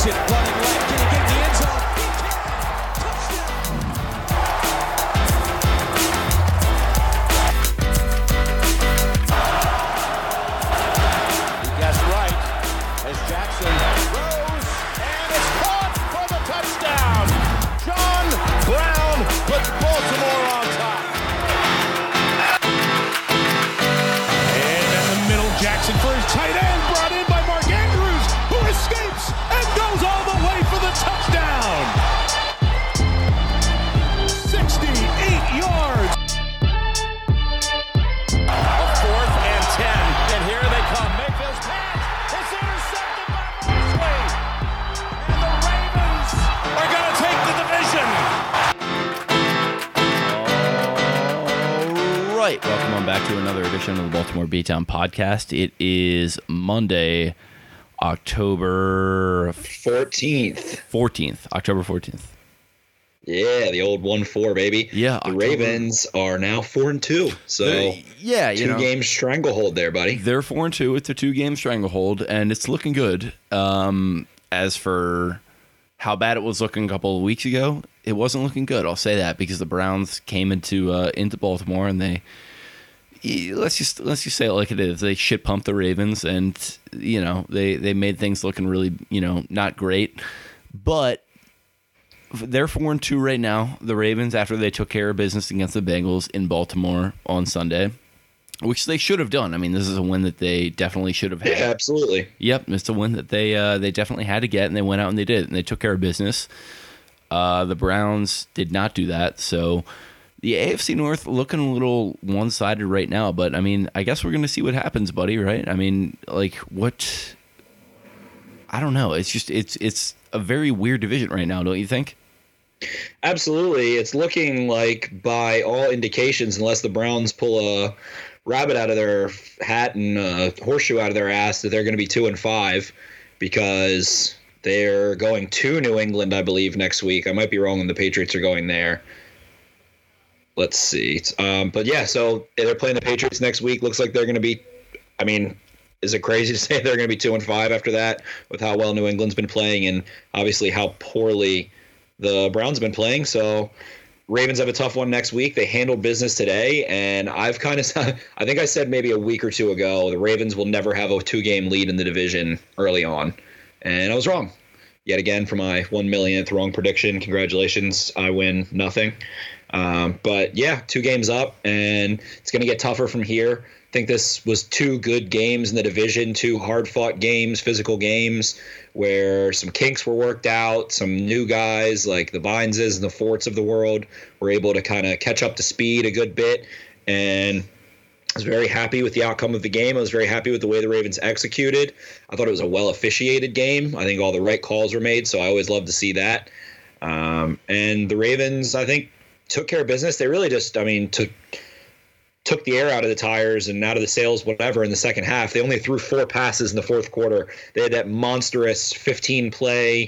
Jackson running left. Can he get in the end zone? He gets right as Jackson throws, and it's caught for the touchdown. John Brown puts Baltimore on top. And in the middle, Jackson for his tight end, brought in by Mark Andrews, who escapes and goes all the way for the touchdown. 68 yards. A 4th and 10, and here they come. Mayfield's pass is intercepted by Mosley, and the Ravens are going to take the division. All right, welcome on back to another edition of the Baltimore B-Town podcast. It is Monday, October 14th. October 14th. Yeah, the old 1-4, baby. Yeah, the Ravens are now 4-2. So yeah, two game stranglehold there, buddy. They're 4-2. It's a 2-game stranglehold, and it's looking good. As for how bad it was looking a couple of weeks ago, it wasn't looking good. I'll say that because the Browns came into Baltimore and they let's just say it like it is. They shit pumped the Ravens, and they made things looking really not great, but they're 4-2 right now. The Ravens, after they took care of business against the Bengals in Baltimore on Sunday, which they should have done. I mean, this is a win that they definitely should have had. Yeah, absolutely. Yep, it's a win that they definitely had to get, and they went out and they did it, and they took care of business. The Browns did not do that, so the AFC North looking a little one-sided right now. But I mean, I guess we're going to see what happens, buddy. Right? I mean, like what? I don't know. It's just it's a very weird division right now, don't you think? Absolutely. It's looking like, by all indications, unless the Browns pull a rabbit out of their hat and a horseshoe out of their ass, that they're going to be 2-5 because they're going to New England, I believe, next week. I might be wrong, and the Patriots are going there. Let's see. But yeah, so they're playing the Patriots next week. Looks like they're going to be, I mean, is it crazy to say they're going to be 2-5 after that with how well New England's been playing and obviously how poorly the Browns have been playing? So Ravens have a tough one next week. They handled business today, and I think I said maybe a week or two ago, the Ravens will never have a 2-game lead in the division early on. And I was wrong. Yet again, for my 1 millionth wrong prediction, congratulations. I win nothing. But yeah, 2 games up, and it's going to get tougher from here. I think this was 2 good games in the division, 2 hard-fought games, physical games, where some kinks were worked out. Some new guys like the Vineses and the Forts of the world were able to kind of catch up to speed a good bit. And I was very happy with the outcome of the game. I was very happy with the way the Ravens executed. I thought it was a well-officiated game. I think all the right calls were made, so I always love to see that. And the Ravens, I think, took care of business. They really just, took the air out of the tires and out of the sails, whatever, in the second half. They only threw 4 passes in the fourth quarter. They had that monstrous 15-play,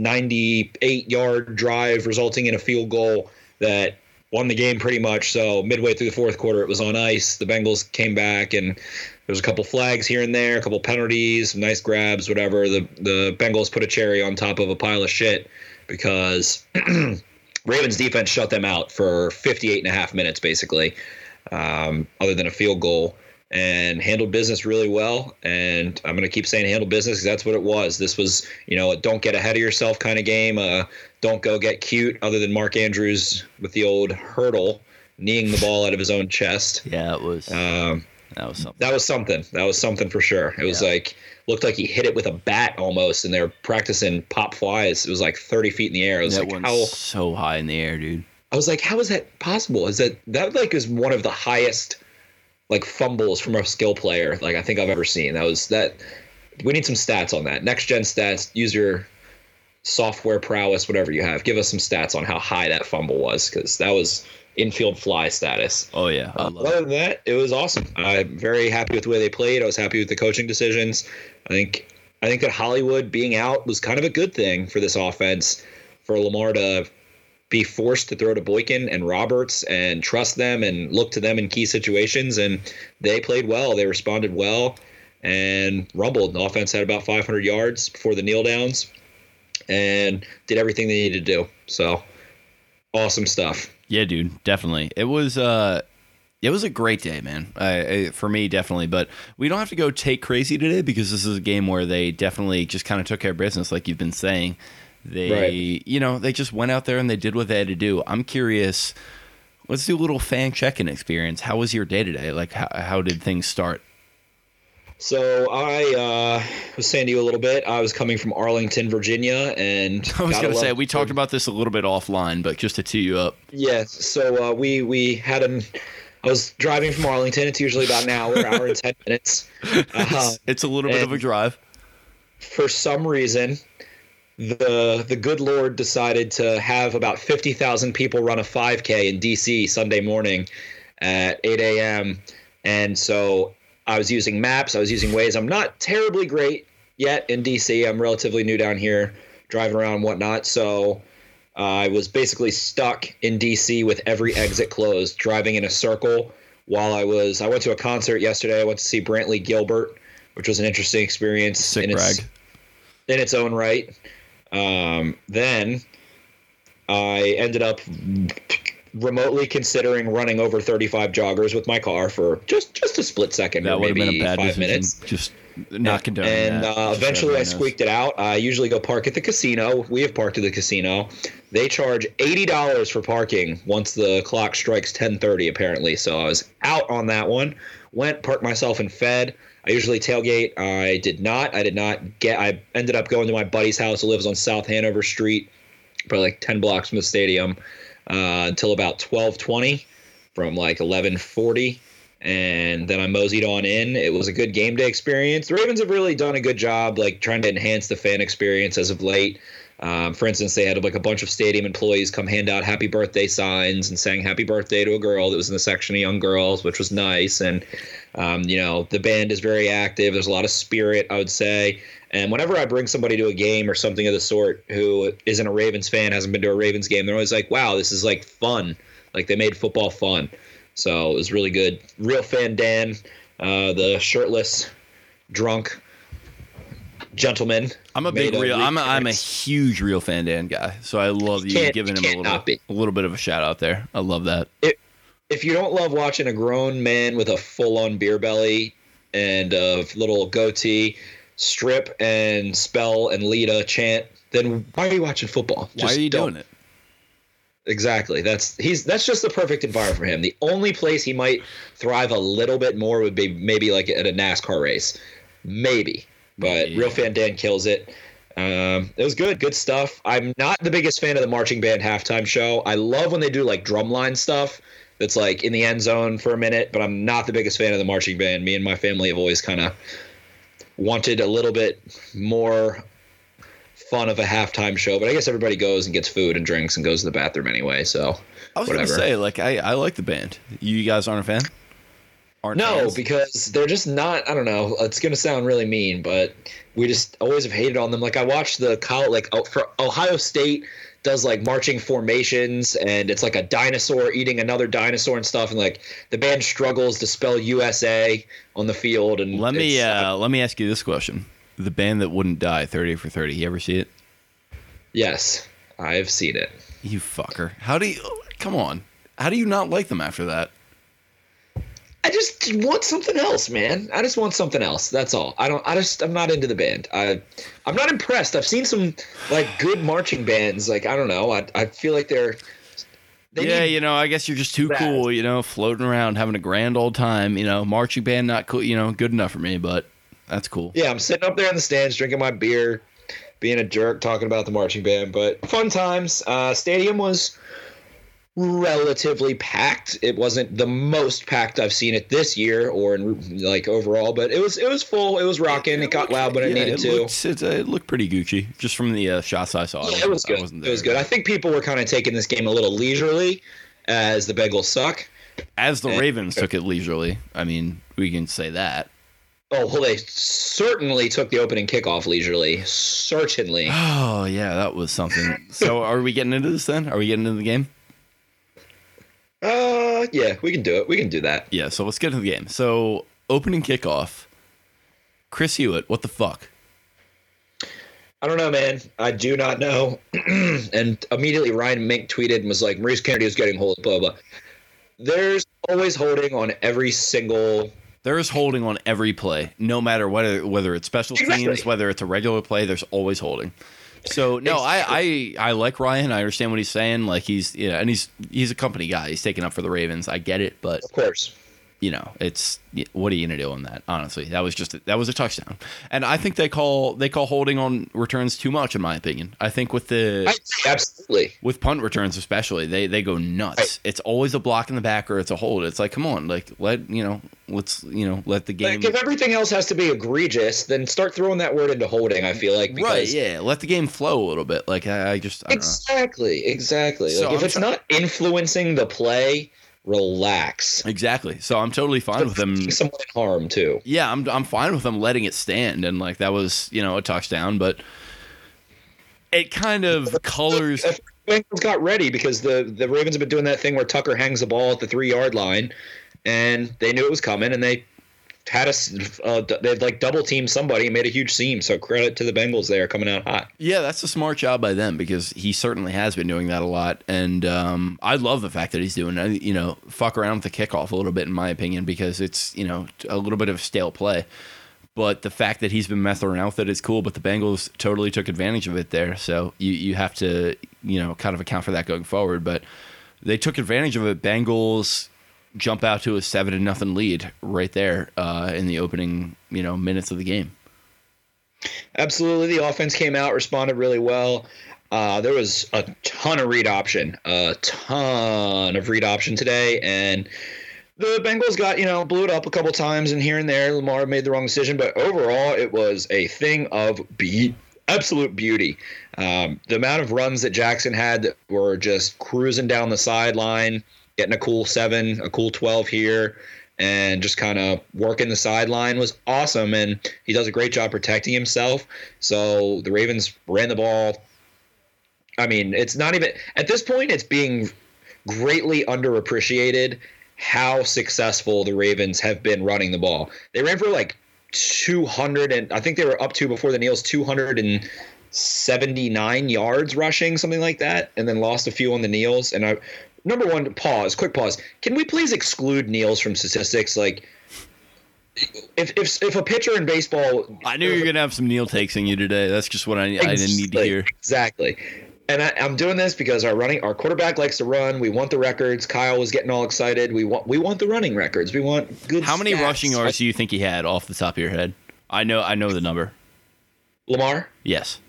98-yard drive resulting in a field goal that won the game pretty much. So midway through the fourth quarter, it was on ice. The Bengals came back, and there was a couple flags here and there, a couple penalties, some nice grabs, whatever. The Bengals put a cherry on top of a pile of shit because Ravens defense shut them out for 58 and a half minutes, basically, other than a field goal, and handled business really well. And I'm going to keep saying handled business because that's what it was. This was, a don't get ahead of yourself kind of game. Don't go get cute, other than Mark Andrews with the old hurdle, kneeing the ball out of his own chest. Yeah, it was. That was something. That was something for sure. It was looked like he hit it with a bat almost, and they're practicing pop flies. It was like 30 feet in the air. It was so high in the air, dude. I was like, how is that possible? Is that is one of the highest fumbles from a skill player I think I've ever seen. We need some stats on that. Next gen stats. Use your software prowess, whatever you have. Give us some stats on how high that fumble was, because that was infield fly status. Oh yeah. Other than that, it was awesome. I'm very happy with the way they played. I was happy with the coaching decisions. I think that Hollywood being out was kind of a good thing for this offense, for Lamar to be forced to throw to Boykin and Roberts and trust them and look to them in key situations. And they played well. They responded well and rumbled. The offense had about 500 yards before the kneel downs. and did everything they needed to do. So awesome stuff. Yeah, dude, definitely. It was a great day, man. For me, definitely. But we don't have to go take crazy today because this is a game where they definitely just kind of took care of business, like you've been saying. They, they just went out there and they did what they had to do. I'm curious. Let's do a little fan check-in experience. How was your day today? Like, how did things start? So I was saying to you a little bit, I was coming from Arlington, Virginia, and I was going to say, we talked about this a little bit offline, but just to tee you up. Yeah, so we had I was driving from Arlington. It's usually about an hour and 10 minutes. It's a little bit of a drive. For some reason, the good Lord decided to have about 50,000 people run a 5K in D.C. Sunday morning at 8 a.m. And so I was using maps. I was using Waze. I'm not terribly great yet in D.C. I'm relatively new down here, driving around and whatnot. So I was basically stuck in D.C. with every exit closed, driving in a circle while I went to a concert yesterday. I went to see Brantley Gilbert, which was an interesting experience. Sick brag. In its own right. Then I ended up remotely considering running over 35 joggers with my car for just a split second, that or would have maybe been a bad 5 decision. minutes. Just not condoning and that. Eventually I squeaked it out. I usually go park at the casino. We have parked at the casino. They charge $80 for parking once the clock strikes 10:30 apparently. So I was out on that one. Went, parked myself and fed. I usually tailgate. I did not get. I ended up going to my buddy's house who lives on South Hanover Street, probably like 10 blocks from the stadium, until about 12:20, from like 11:40, and then I moseyed on in. It was a good game day experience. The Ravens have really done a good job, like trying to enhance the fan experience as of late. For instance, they had like a bunch of stadium employees come hand out happy birthday signs and sang happy birthday to a girl that was in the section of young girls, which was nice. And the band is very active. There's a lot of spirit, I would say. And whenever I bring somebody to a game or something of the sort who isn't a Ravens fan, hasn't been to a Ravens game, they're always like, wow, this is like fun. Like they made football fun. So it was really good. Real fan Dan, the shirtless, drunk gentleman. I'm a huge Real Fan Dan guy. So I love you giving him a little bit of a shout out there. I love that. If you don't love watching a grown man with a full-on beer belly and a little goatee strip and spell and lead a chant, then why are you watching football? Why are you doing it? Exactly. That's just the perfect environment for him. The only place he might thrive a little bit more would be maybe like at a NASCAR race. Maybe. But yeah. Real Fan Dan kills it. It was good stuff. I'm not the biggest fan of the marching band halftime show. I love when they do like drumline stuff that's like in the end zone for a minute, but I'm not the biggest fan of the marching band. Me and my family have always kind of wanted a little bit more fun of a halftime show, but I guess everybody goes and gets food and drinks and goes to the bathroom anyway, so I was going to say, like, I like the band. You guys aren't a fan? No, because they're just not, I don't know, it's going to sound really mean, but we just always have hated on them. Like, I watched the college, like, for Ohio State does, like, marching formations, and it's like a dinosaur eating another dinosaur and stuff, and, like, the band struggles to spell USA on the field. And let me ask you this question. The band that wouldn't die, 30 for 30, you ever see it? Yes, I've seen it. You fucker. Come on. How do you not like them after that? I just want something else, man. I just want something else. That's all. I'm not into the band. I'm not impressed. I've seen some like good marching bands. Like, I don't know. I feel like they I guess you're just too cool, floating around, having a grand old time, marching band, not cool, good enough for me, but that's cool. Yeah, I'm sitting up there in the stands, drinking my beer, being a jerk, talking about the marching band, but fun times. Stadium was relatively packed. It wasn't the most packed I've seen it this year or in like overall, but it was full. It was rocking. It got loud when it needed to. It looked pretty Gucci just from the shots I saw. Yeah, it was good. It was good. I think people were kind of taking this game a little leisurely, as the Bengals suck. As the Ravens took it leisurely. I mean, we can say that. Oh, well, they certainly took the opening kickoff leisurely. Certainly. Oh, yeah, that was something. So are we getting into this then? Are we getting into the game? Yeah, we can do it. We can do that. Yeah, so let's get into the game. So, opening kickoff, Chris Hewitt, what the fuck? I don't know, man. I do not know. And immediately Ryan Mink tweeted and was like, Maurice Kennedy is getting hold, blah, blah. There's always holding on every single. There is holding on every play, no matter whether it's special teams, whether it's a regular play. There's always holding. So no, I like Ryan. I understand what he's saying. Like and he's a company guy. He's taking up for the Ravens. I get it, but of course, it's what are you gonna do on that? Honestly, that was a touchdown, and I think they call holding on returns too much, in my opinion. I think absolutely with punt returns especially, they go nuts. Right. It's always a block in the back or it's a hold. It's like, come on, like let the game. Like if everything else has to be egregious, then start throwing that word into holding. I feel like right, yeah, let the game flow a little bit. Like I don't exactly. So like if it's not influencing the play. Relax. Exactly. So I'm totally fine with them. Someone in harm too. Yeah, I'm fine with them letting it stand, and like that was a touchdown, but it kind of colors. Bengals got ready because the Ravens have been doing that thing where Tucker hangs the ball at the 3-yard line, and they knew it was coming, and they had they'd like double teamed somebody and made a huge seam. So credit to the Bengals there coming out hot. Yeah, that's a smart job by them because he certainly has been doing that a lot. And I love the fact that he's doing fuck around with the kickoff a little bit, in my opinion, because it's, a little bit of stale play. But the fact that he's been messing around with it is cool. But the Bengals totally took advantage of it there. So you have to, kind of account for that going forward. But they took advantage of it. Bengals jump out to a 7-0 lead right there in the opening, minutes of the game. Absolutely. The offense came out, responded really well. There was a ton of read option today. And the Bengals got, blew it up a couple times and here and there. Lamar made the wrong decision. But overall, it was a thing of absolute beauty. The amount of runs that Jackson had that were just cruising down the sideline, getting a cool 7, a cool 12 here, and just kind of working the sideline was awesome. And he does a great job protecting himself. So the Ravens ran the ball. I mean, it's not even – at this point, it's being greatly underappreciated how successful the Ravens have been running the ball. They ran for like 200 – and I think they were up to before the kneels 279 yards rushing, something like that, and then lost a few on the kneels. And number one, quick pause. Can we please exclude kneels from statistics? Like, if a pitcher in baseball, I knew you were gonna have some kneel takes in you today. That's just what I didn't need to hear. Exactly. And I'm doing this because our quarterback likes to run. We want the records. Kyle was getting all excited. We want the running records. We want good. How many rushing yards do you think he had off the top of your head? I know the number. Lamar? Yes.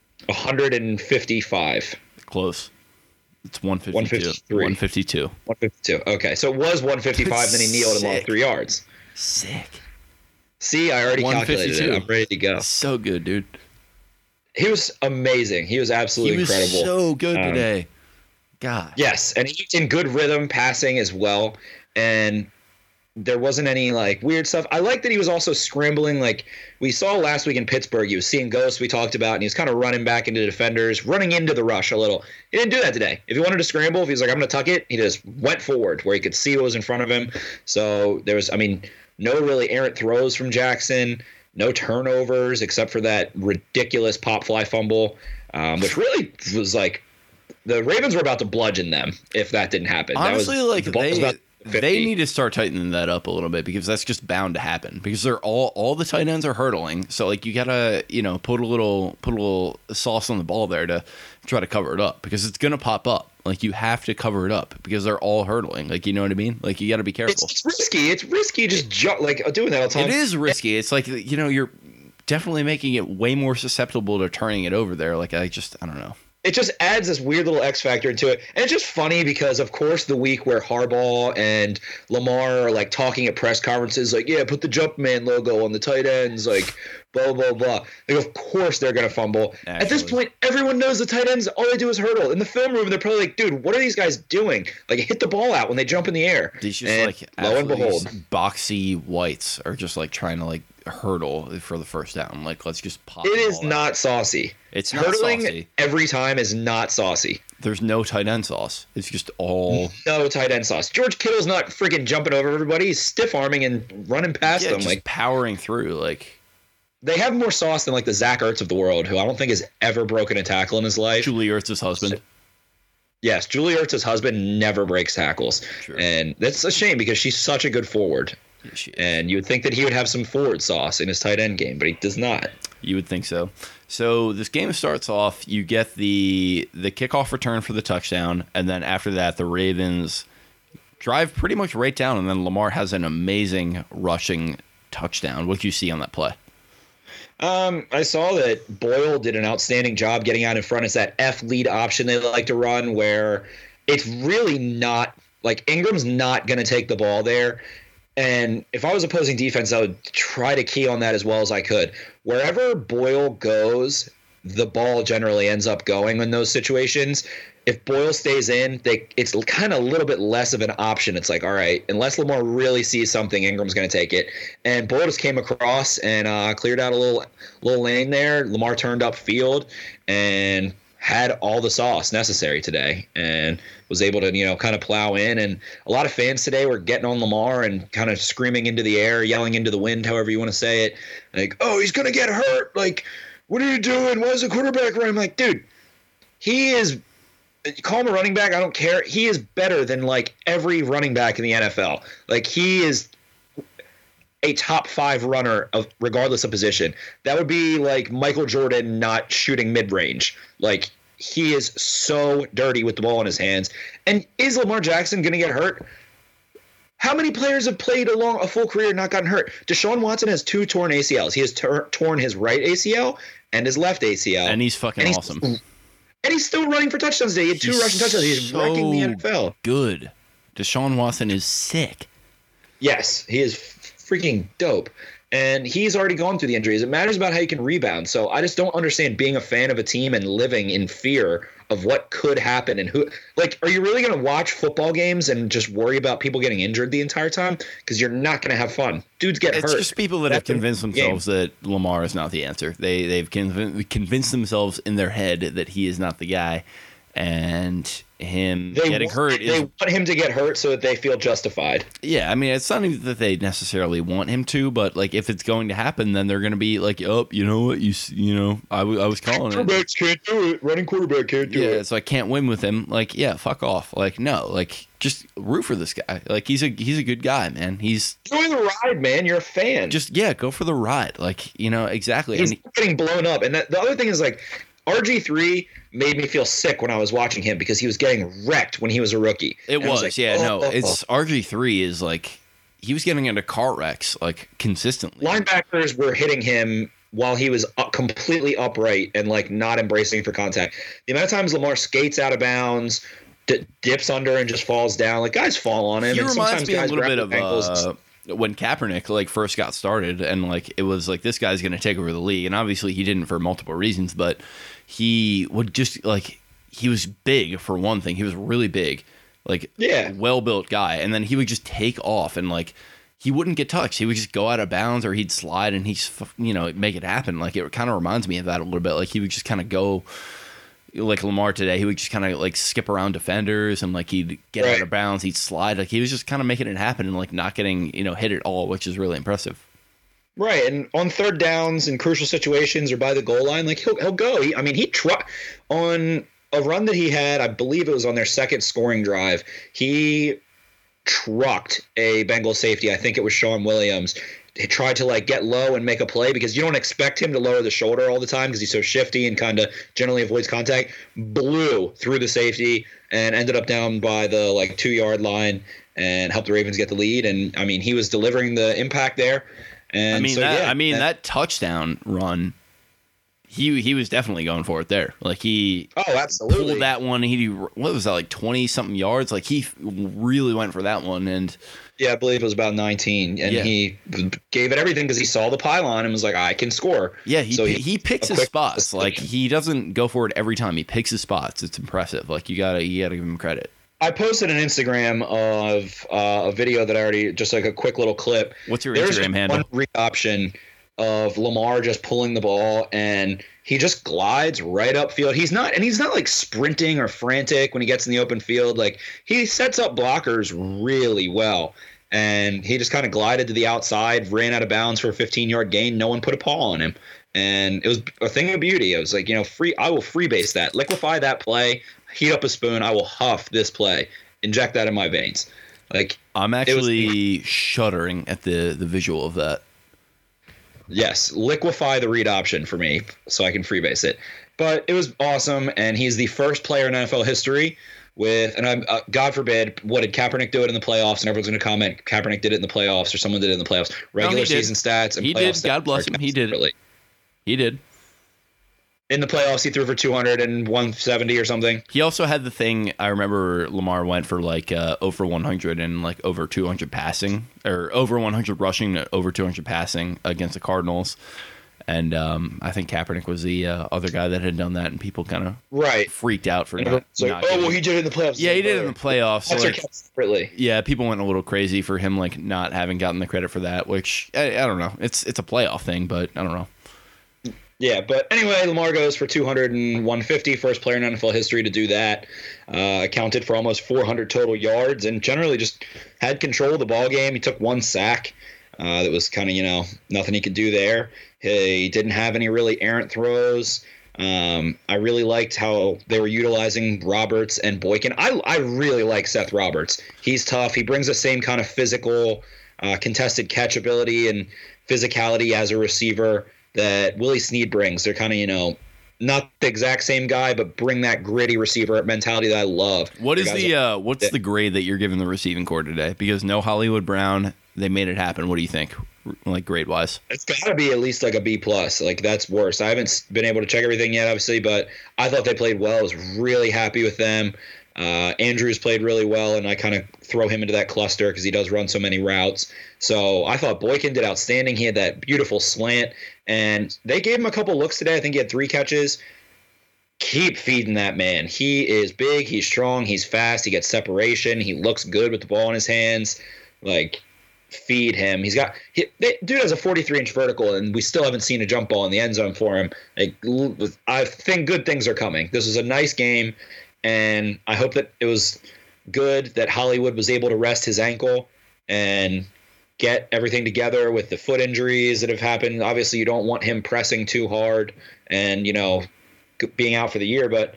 155. Close. It's 152. 152. 152. Okay, so it was 155, then he kneeled and lost 3 yards. Sick. See, I already calculated it. I'm ready to go. So good, dude. He was amazing. He was absolutely incredible. He was so good today. God. Yes, and he's in good rhythm passing as well. And there wasn't any like weird stuff. I like that he was also scrambling. Like we saw last week in Pittsburgh, he was seeing ghosts we talked about, and he was kind of running back into defenders, running into the rush a little. He didn't do that today. If he wanted to scramble, if he was like, I'm going to tuck it, he just went forward where he could see what was in front of him. So there was, no really errant throws from Jackson, no turnovers except for that ridiculous pop fly fumble, which really was like the Ravens were about to bludgeon them if that didn't happen. Honestly, they need to start tightening that up a little bit because that's just bound to happen because they're all the tight ends are hurdling. So like you gotta put a little sauce on the ball there to try to cover it up because it's gonna pop up. Like you have to cover it up because they're all hurdling. Like you know what I mean? Like you got to be careful. It's risky. It's risky just doing that all the time. It is risky. It's like you're definitely making it way more susceptible to turning it over there. Like I don't know. It just adds this weird little X factor into it. And it's just funny because, of course, the week where Harbaugh and Lamar are like talking at press conferences, like, yeah, put the Jumpman logo on the tight ends, like, blah, blah, blah. Like, of course they're going to fumble. Actually, at this point, everyone knows the tight ends, all they do is hurdle. In the film room, they're probably like, dude, what are these guys doing? Like, hit the ball out when they jump in the air. These just lo and behold, boxy whites are just like trying to like hurdle for the first down. Like, let's just pop. It is not saucy. It's not hurdling saucy. Every time is not saucy. There's no tight end sauce. It's just all no tight end sauce. George Kittle's not freaking jumping over everybody. He's stiff arming and running past them, just like powering through. Like they have more sauce than like the Zach Ertz of the world, who I don't think has ever broken a tackle in his life. Julie Ertz's husband. Yes, Julie Ertz's husband never breaks tackles. Sure. And that's a shame because she's such a good forward. Yeah, she is. And you would think that he would have some forward sauce in his tight end game, but he does not. You would think so. So this game starts off, you get the kickoff return for the touchdown, and then after that, the Ravens drive pretty much right down, and then Lamar has an amazing rushing touchdown. What did you see on that play? I saw that Boyle did an outstanding job getting out in front. It's that F lead option they like to run where it's really not like Ingram's not going to take the ball there. And if I was opposing defense, I would try to key on that as well as I could. Wherever Boyle goes, the ball generally ends up going in those situations. If Boyle stays in, it's kind of a little bit less of an option. It's like, all right, unless Lamar really sees something, Ingram's going to take it. And Boyle just came across and cleared out a little lane there. Lamar turned up field and had all the sauce necessary today and was able to, kind of plow in. And a lot of fans today were getting on Lamar and kind of screaming into the air, yelling into the wind, however you want to say it. Like, oh, he's going to get hurt. Like, what are you doing? Why is the quarterback running? I'm like, dude, he is – call him a running back. I don't care. He is better than like every running back in the NFL. Like he is a top 5 runner regardless of position. That would be like Michael Jordan not shooting mid-range. Like he is so dirty with the ball in his hands. And is Lamar Jackson going to get hurt? How many players have played a full career and not gotten hurt? Deshaun Watson has 2 torn ACLs. He has torn his right ACL and his left ACL. And he's fucking awesome. And he's still running for touchdowns today. He had 2 rushing touchdowns. He's wrecking the NFL. Good. Deshaun Watson is sick. Yes, he is freaking dope. And he's already gone through the injuries. It matters about how you can rebound. So I just don't understand being a fan of a team and living in fear of what could happen and who. Like, are you really going to watch football games and just worry about people getting injured the entire time? Because you're not going to have fun. Dudes get hurt. It's just people that have convinced themselves that Lamar is not the answer. They've convinced themselves in their head that he is not the guy. And him getting hurt they want him to get hurt so that they feel justified. Yeah, I mean, it's not even that they necessarily want him to, but like if it's going to happen, then they're going to be like, oh, you know what, I was calling it. Quarterbacks can't do it. Running quarterback can't do it. Yeah, so I can't win with him. Like, yeah, fuck off. Like, no, like just root for this guy. Like he's a good guy, man. He's enjoy the ride, man. You're a fan. Just go for the ride. Like, exactly. He's getting blown up, and the other thing is like. RG3 made me feel sick when I was watching him because he was getting wrecked when he was a rookie. It's RG3 is like he was getting into car wrecks like consistently. Linebackers were hitting him while he was completely upright and like not embracing for contact. The amount of times Lamar skates out of bounds, dips under and just falls down, like guys fall on him. He reminds me a little bit of when Kaepernick like first got started and like it was like this guy's going to take over the league, and obviously he didn't for multiple reasons, but he would just like he was big for one thing. He was really big, like well-built guy, and then he would just take off and like he wouldn't get touched. He would just go out of bounds or he'd slide and he'd make it happen. Like it kind of reminds me of that a little bit. Like he would just kind of go like Lamar today. He would just kind of like skip around defenders and like he'd get out of bounds. He'd slide. Like he was just kind of making it happen and like not getting hit at all, which is really impressive. Right, and on third downs in crucial situations or by the goal line, like he'll go. He on a run that he had. I believe it was on their second scoring drive. He trucked a Bengals safety. I think it was Sean Williams. He tried to like get low and make a play because you don't expect him to lower the shoulder all the time because he's so shifty and kind of generally avoids contact. Blew through the safety and ended up down by the like 2-yard line and helped the Ravens get the lead. And I mean, he was delivering the impact there. And that touchdown run, he was definitely going for it there. Like he absolutely pulled that one. What was that, like 20 something yards? Like he really went for that one. And yeah, I believe it was about 19, and he gave it everything because he saw the pylon and was like, I can score. Yeah, he picks his spots. Like he doesn't go for it every time. He picks his spots. It's impressive. Like you gotta give him credit. I posted an Instagram of a video that I already, just like a quick little clip. What's your Instagram handle? One read option of Lamar just pulling the ball and he just glides right upfield. He's not like sprinting or frantic when he gets in the open field. Like he sets up blockers really well. and he just kind of glided to the outside, ran out of bounds for a 15-yard gain. No one put a paw on him. And it was a thing of beauty. It was like, I will freebase that, liquefy that play, heat up a spoon. I will huff this play, inject that in my veins. Like, I'm actually shuddering at the visual of that. Yes, liquefy the read option for me so I can freebase it. But it was awesome, and he's the first player in NFL history with, and I'm God forbid, what did Kaepernick do it in the playoffs? And everyone's going to comment Kaepernick did it in the playoffs or someone did it in the playoffs. Regular season stats and he playoff did. stats. God bless him. He did. He did. In the playoffs, he threw for 200 and 170 or something. He also had the thing. I remember Lamar went for like over 100 and like over 200 passing, or over 100 rushing, over 200 passing against the Cardinals. And I think Kaepernick was the other guy that had done that, and people kind of freaked out for not. He did it in the playoffs. Yeah, he did it in the playoffs. So separately. Yeah, people went a little crazy for him like not having gotten the credit for that, which I don't know. It's a playoff thing, but I don't know. Yeah, but anyway, Lamar goes for 200 and 150, first player in NFL history to do that. Accounted for almost 400 total yards and generally just had control of the ball game. He took one sack. That was kind of, nothing he could do there. He didn't have any really errant throws. I really liked how they were utilizing Roberts and Boykin. I really like Seth Roberts. He's tough. He brings the same kind of physical, contested catch ability and physicality as a receiver that Willie Snead brings. They're kind of, not the exact same guy, but bring that gritty receiver mentality that I love. What's the grade that you're giving the receiving core today? Because no Hollywood Brown, they made it happen. What do you think, like grade wise? It's got to be at least like a B plus. Like that's worse. I haven't been able to check everything yet, obviously, but I thought they played well. I was really happy with them. Andrews played really well, and I kind of throw him into that cluster because he does run so many routes. So I thought Boykin did outstanding. He had that beautiful slant, and they gave him a couple looks today. I think he had 3 catches. Keep feeding that man. He is big. He's strong. He's fast. He gets separation. He looks good with the ball in his hands. Like, feed him. Dude has a 43-inch vertical, and we still haven't seen a jump ball in the end zone for him. Like, I think good things are coming. This was a nice game. And I hope that it was good that Hollywood was able to rest his ankle and get everything together with the foot injuries that have happened. Obviously, you don't want him pressing too hard and, being out for the year. But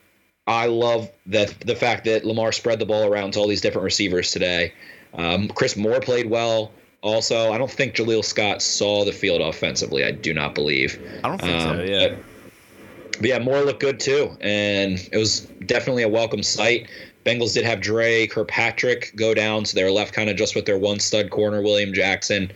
I love the fact that Lamar spread the ball around to all these different receivers today. Chris Moore played well. Also, I don't think Jaleel Scott saw the field offensively. I do not believe. I don't think so, yeah. But yeah, Moore looked good too, and it was definitely a welcome sight. Bengals did have Dre Kirkpatrick go down, so they were left kind of just with their one stud corner, William Jackson.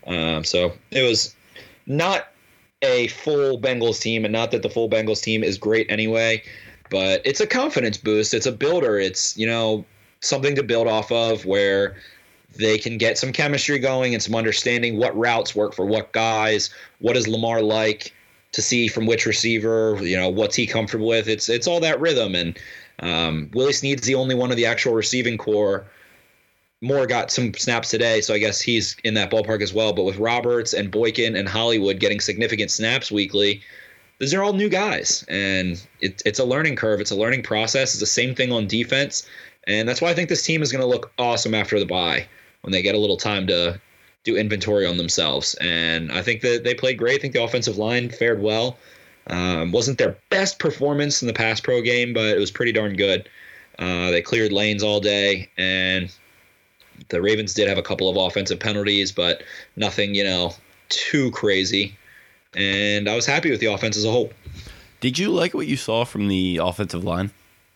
So it was not a full Bengals team, and not that the full Bengals team is great anyway, but it's a confidence boost. It's a builder. It's, something to build off of where they can get some chemistry going and some understanding what routes work for what guys, what is Lamar like to see from which receiver, what's he comfortable with. It's all that rhythm. And Willie Snead's the only one of the actual receiving core. Moore got some snaps today, so I guess he's in that ballpark as well. But with Roberts and Boykin and Hollywood getting significant snaps weekly, these are all new guys. And it's a learning curve. It's a learning process. It's the same thing on defense. And that's why I think this team is going to look awesome after the bye when they get a little time to do inventory on themselves. And I think that they played great. I think the offensive line fared well. Wasn't their best performance in the pass pro game, but it was pretty darn good. They cleared lanes all day, and the Ravens did have a couple of offensive penalties, but nothing, too crazy. And I was happy with the offense as a whole. Did you like what you saw from the offensive line?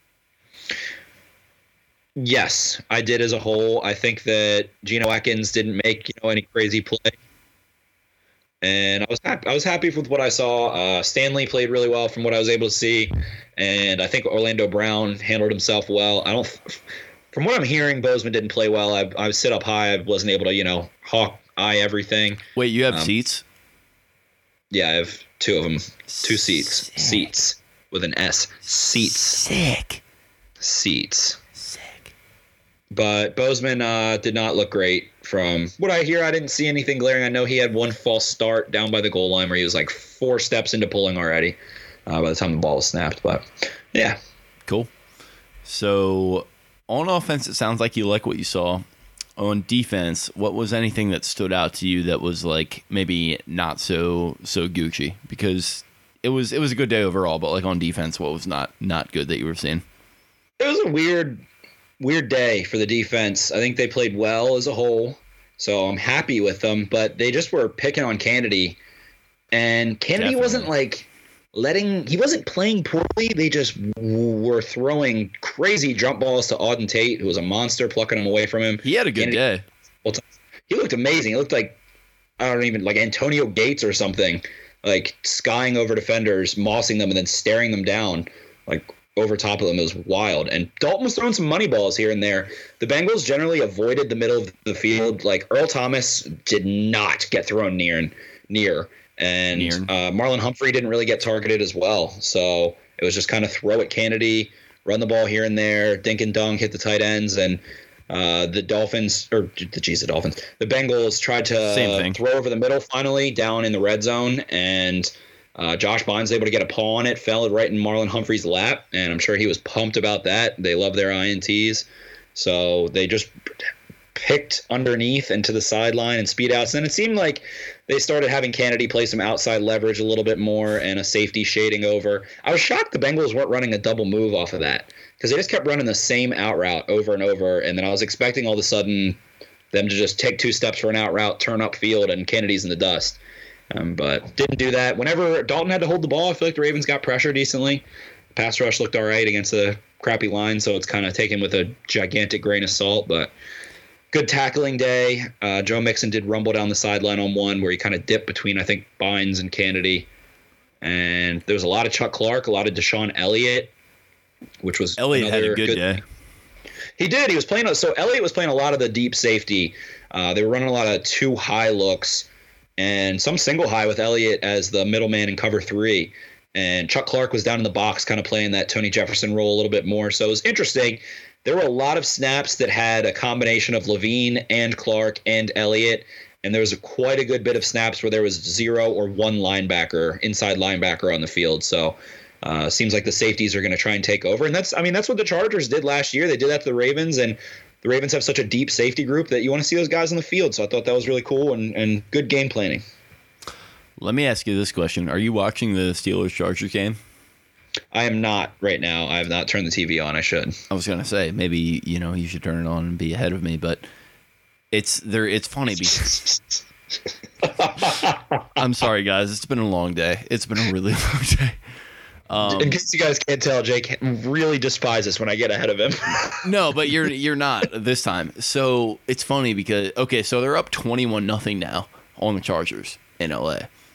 Yes, I did as a whole. I think that Geno Atkins didn't make any crazy play, and I was happy with what I saw. Stanley played really well from what I was able to see, and I think Orlando Brown handled himself well. From what I'm hearing, Bozeman didn't play well. I sit up high. I wasn't able to hawk eye everything. Wait, you have seats? Yeah, I have 2 of them. 2 seats. Sick. Seats with an S. Seats. Sick. Seats. But Bozeman did not look great. From what I hear, I didn't see anything glaring. I know he had one false start down by the goal line where he was like 4 steps into pulling already by the time the ball was snapped. But, yeah. Cool. So, on offense, it sounds like you like what you saw. On defense, what was anything that stood out to you that was like maybe not so Gucci? Because it was a good day overall, but like on defense, what was not good that you were seeing? It was a weird day for the defense. I think they played well as a whole, so I'm happy with them. But they just were picking on Kennedy, and Kennedy wasn't like he wasn't playing poorly. They just were throwing crazy jump balls to Auden Tate, who was a monster, plucking them away from him. He had a good day. He looked amazing. He looked like, I don't even, like Antonio Gates or something, like skying over defenders, mossing them, and then staring them down, like over top of them. It was wild. And Dalton was throwing some money balls here and there. The Bengals generally avoided the middle of the field. Like Earl Thomas did not get thrown near. And Marlon Humphrey didn't really get targeted as well. So it was just kind of throw at Kennedy, run the ball here and there, dink and dunk, hit the tight ends. And the Bengals tried to throw over the middle finally down in the red zone. And Josh Bynes able to get a paw on it, fell right in Marlon Humphrey's lap. And I'm sure he was pumped about that. They love their INTs. So they just picked underneath and to the sideline and speed outs. And it seemed like they started having Kennedy play some outside leverage a little bit more and a safety shading over. I was shocked the Bengals weren't running a double move off of that because they just kept running the same out route over and over. And then I was expecting all of a sudden them to just take 2 steps for an out route, turn up field, and Kennedy's in the dust. But didn't do that. Whenever Dalton had to hold the ball, I feel like the Ravens got pressure decently. Pass rush looked all right against a crappy line, so it's kind of taken with a gigantic grain of salt. But good tackling day. Joe Mixon did rumble down the sideline on one where he kind of dipped between, I think, Bynes and Kennedy. And there was a lot of Chuck Clark, a lot of Deshaun Elliott, which was Elliott had a good day. He did. He was playing. So Elliott was playing a lot of the deep safety. They were running a lot of 2 high looks and some single high with Elliott as the middleman in cover 3. And Chuck Clark was down in the box kind of playing that Tony Jefferson role a little bit more. So it was interesting. There were a lot of snaps that had a combination of Levine and Clark and Elliott, and there was quite a good bit of snaps where there was 0 or 1 inside linebacker on the field. So seems like the safeties are going to try and take over. And that's what the Chargers did last year. They did that to the Ravens, and the Ravens have such a deep safety group that you want to see those guys on the field. So I thought that was really cool and good game planning. Let me ask you this question. Are you watching the Steelers-Chargers game? I am not right now. I have not turned the TV on. I should. I was gonna say maybe you should turn it on and be ahead of me, but it's funny because I'm sorry guys, it's been a long day. It's been a really long day. In case you guys can't tell, Jake really despises when I get ahead of him. No, but you're not this time. So it's funny because so they're up 21-0 now on the Chargers in LA.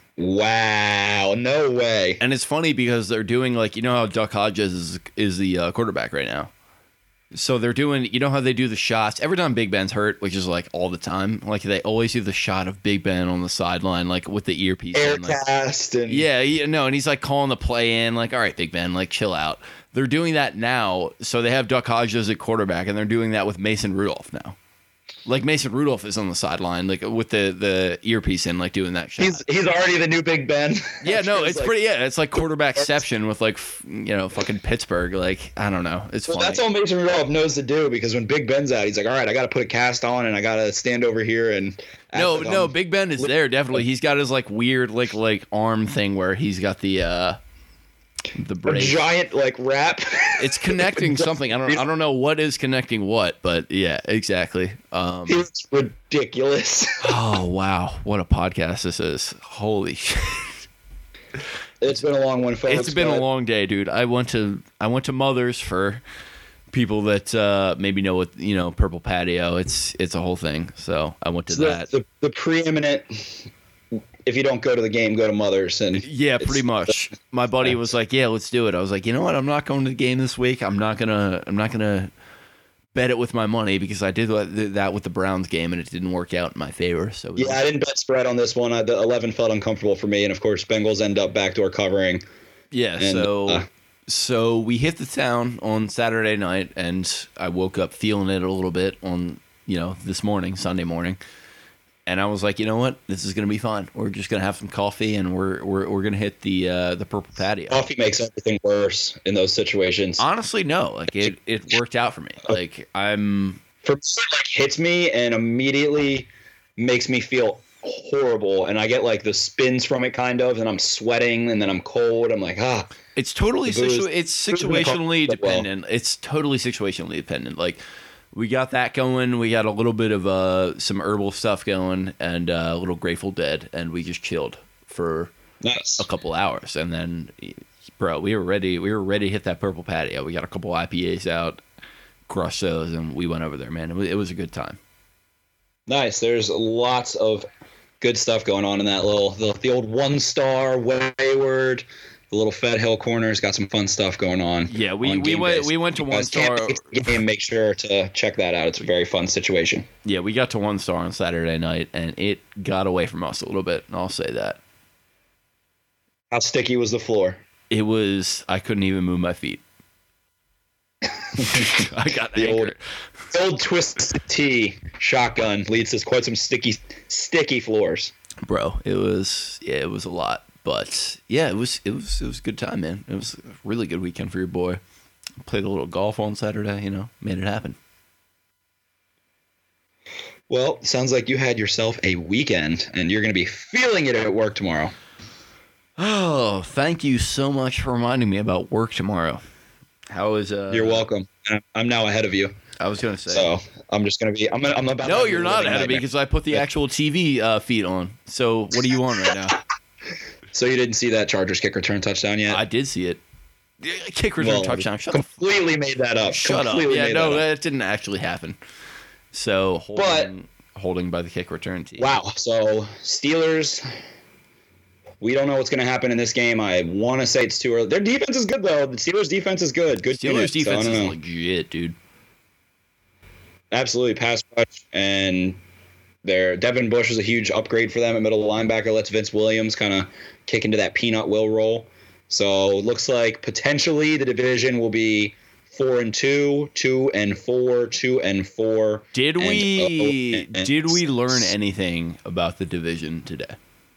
Wow, no way. And it's funny because they're doing how Duck Hodges is the quarterback right now. So they're doing, how they do the shots every time Big Ben's hurt, which is like all the time. Like they always do the shot of Big Ben on the sideline, like with the earpiece. Aircast and and he's like calling the play in, like, all right, Big Ben, like chill out. They're doing that now. So they have Duck Hodges at quarterback, and they're doing that with Mason Rudolph now. Like Mason Rudolph is on the sideline, like with the earpiece in, like doing that shot. He's already the new Big Ben. Yeah, no, it's pretty. Yeah, it's like quarterbackception with fucking Pittsburgh. Like I don't know, it's funny. That's all Mason Rudolph knows to do because when Big Ben's out, he's like, all right, I got to put a cast on and I got to stand over here and. No, Big Ben is there definitely. He's got his like weird like arm thing where he's got the brace. A giant wrap. It's connecting something. I don't know what is connecting what, but yeah, exactly. It's ridiculous. Oh wow, what a podcast this is! Holy shit! It's been a long one, folks. It's been a long day, dude. I went to Mother's for people that maybe know what Purple Patio. It's a whole thing. So I went to that. The preeminent. If you don't go to the game, go to Mother's. And yeah, pretty much. My buddy was like, "Yeah, let's do it." I was like, "You know what? I'm not going to the game this week. I'm not gonna bet it with my money because I did that with the Browns game and it didn't work out in my favor." So I didn't bet spread on this one. The 11 felt uncomfortable for me, and of course, Bengals end up backdoor covering. Yeah. And, so we hit the town on Saturday night, and I woke up feeling it a little bit on this morning, Sunday morning. And I was like, you know what? This is going to be fun. We're just going to have some coffee, and we're going to hit the Purple Patio. Coffee makes everything worse in those situations. Honestly, no. Like it worked out for me. Like I'm For me, it like hits me and immediately makes me feel horrible, and I get like the spins from it, kind of, and I'm sweating, and then I'm cold. I'm like, It's totally it's situationally dependent. Well. It's totally situationally dependent. Like, we got that going. We got a little bit of some herbal stuff going, and a little Grateful Dead, and we just chilled for nice a couple hours, and then, bro, we were ready. We were ready to hit that purple patio. We got a couple IPAs out, crushed those, and we went over there. Man, it was a good time. Nice. There's lots of good stuff going on in that the old 1 Star Wayward. The little Fed Hill Corner's got some fun stuff going on. Yeah, we went to 1 Star. Make sure to check that out. It's a very fun situation. Yeah, we got to 1 Star on Saturday night, and it got away from us a little bit. I'll say that. How sticky was the floor? It was. I couldn't even move my feet. I got the anchored. old Twisted Tea shotgun leads to quite some sticky floors. Bro, it was a lot. But yeah, it was a good time, man. It was a really good weekend for your boy. Played a little golf on Saturday, made it happen. Well, sounds like you had yourself a weekend, and you're going to be feeling it at work tomorrow. Oh, thank you so much for reminding me about work tomorrow. How is You're welcome. I'm now ahead of you. I was going to say. So I'm just going to be. I'm about. No, you're not ahead of me because I put the actual TV feed on. So what are you on right now? So you didn't see that Chargers kick return touchdown yet? I did see it. Kick return touchdown. Completely made that up. Shut up. Yeah, no, that didn't actually happen. So holding by the kick return team. Wow. So Steelers. We don't know what's going to happen in this game. I want to say it's too early. Their defense is good, though. The Steelers' defense is good. Good Steelers' defense is legit, dude. Absolutely. Pass rush. And Devin Bush is a huge upgrade for them at middle linebacker. Lets Vince Williams kind of kick into that Peanut Will role. So it looks like potentially the division will be 4-2, 2-4, 2-4. Did we learn anything about the division today?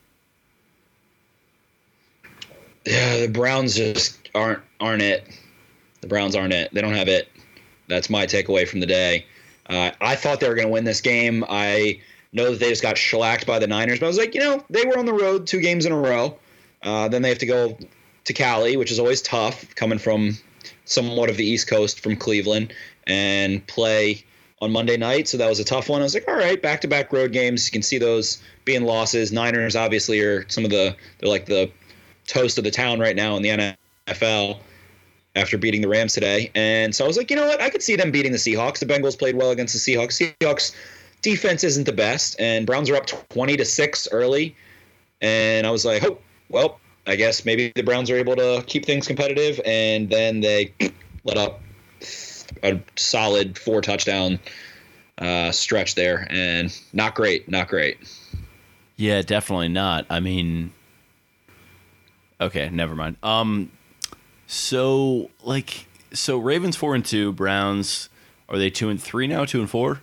Yeah, the Browns just aren't it. The Browns aren't it. They don't have it. That's my takeaway from the day. I thought they were going to win this game. I know that they just got shellacked by the Niners, but I was like, they were on the road 2 games in a row. Then they have to go to Cali, which is always tough, coming from somewhat of the East Coast from Cleveland, and play on Monday night. So that was a tough one. I was like, all right, back-to-back road games. You can see those being losses. Niners obviously are they're like the toast of the town right now in the NFL after beating the Rams today. And so I was like, you know what? I could see them beating the Seahawks. The Bengals played well against the Seahawks. Seahawks defense isn't the best, and Browns are up 20-6 early. And I was like, oh, well, I guess maybe the Browns are able to keep things competitive, and then they let up a solid 4-touchdown stretch there, and not great. Yeah, definitely not. I mean, okay, never mind. So Ravens 4-2, Browns, are they 2-3 now? 2-4?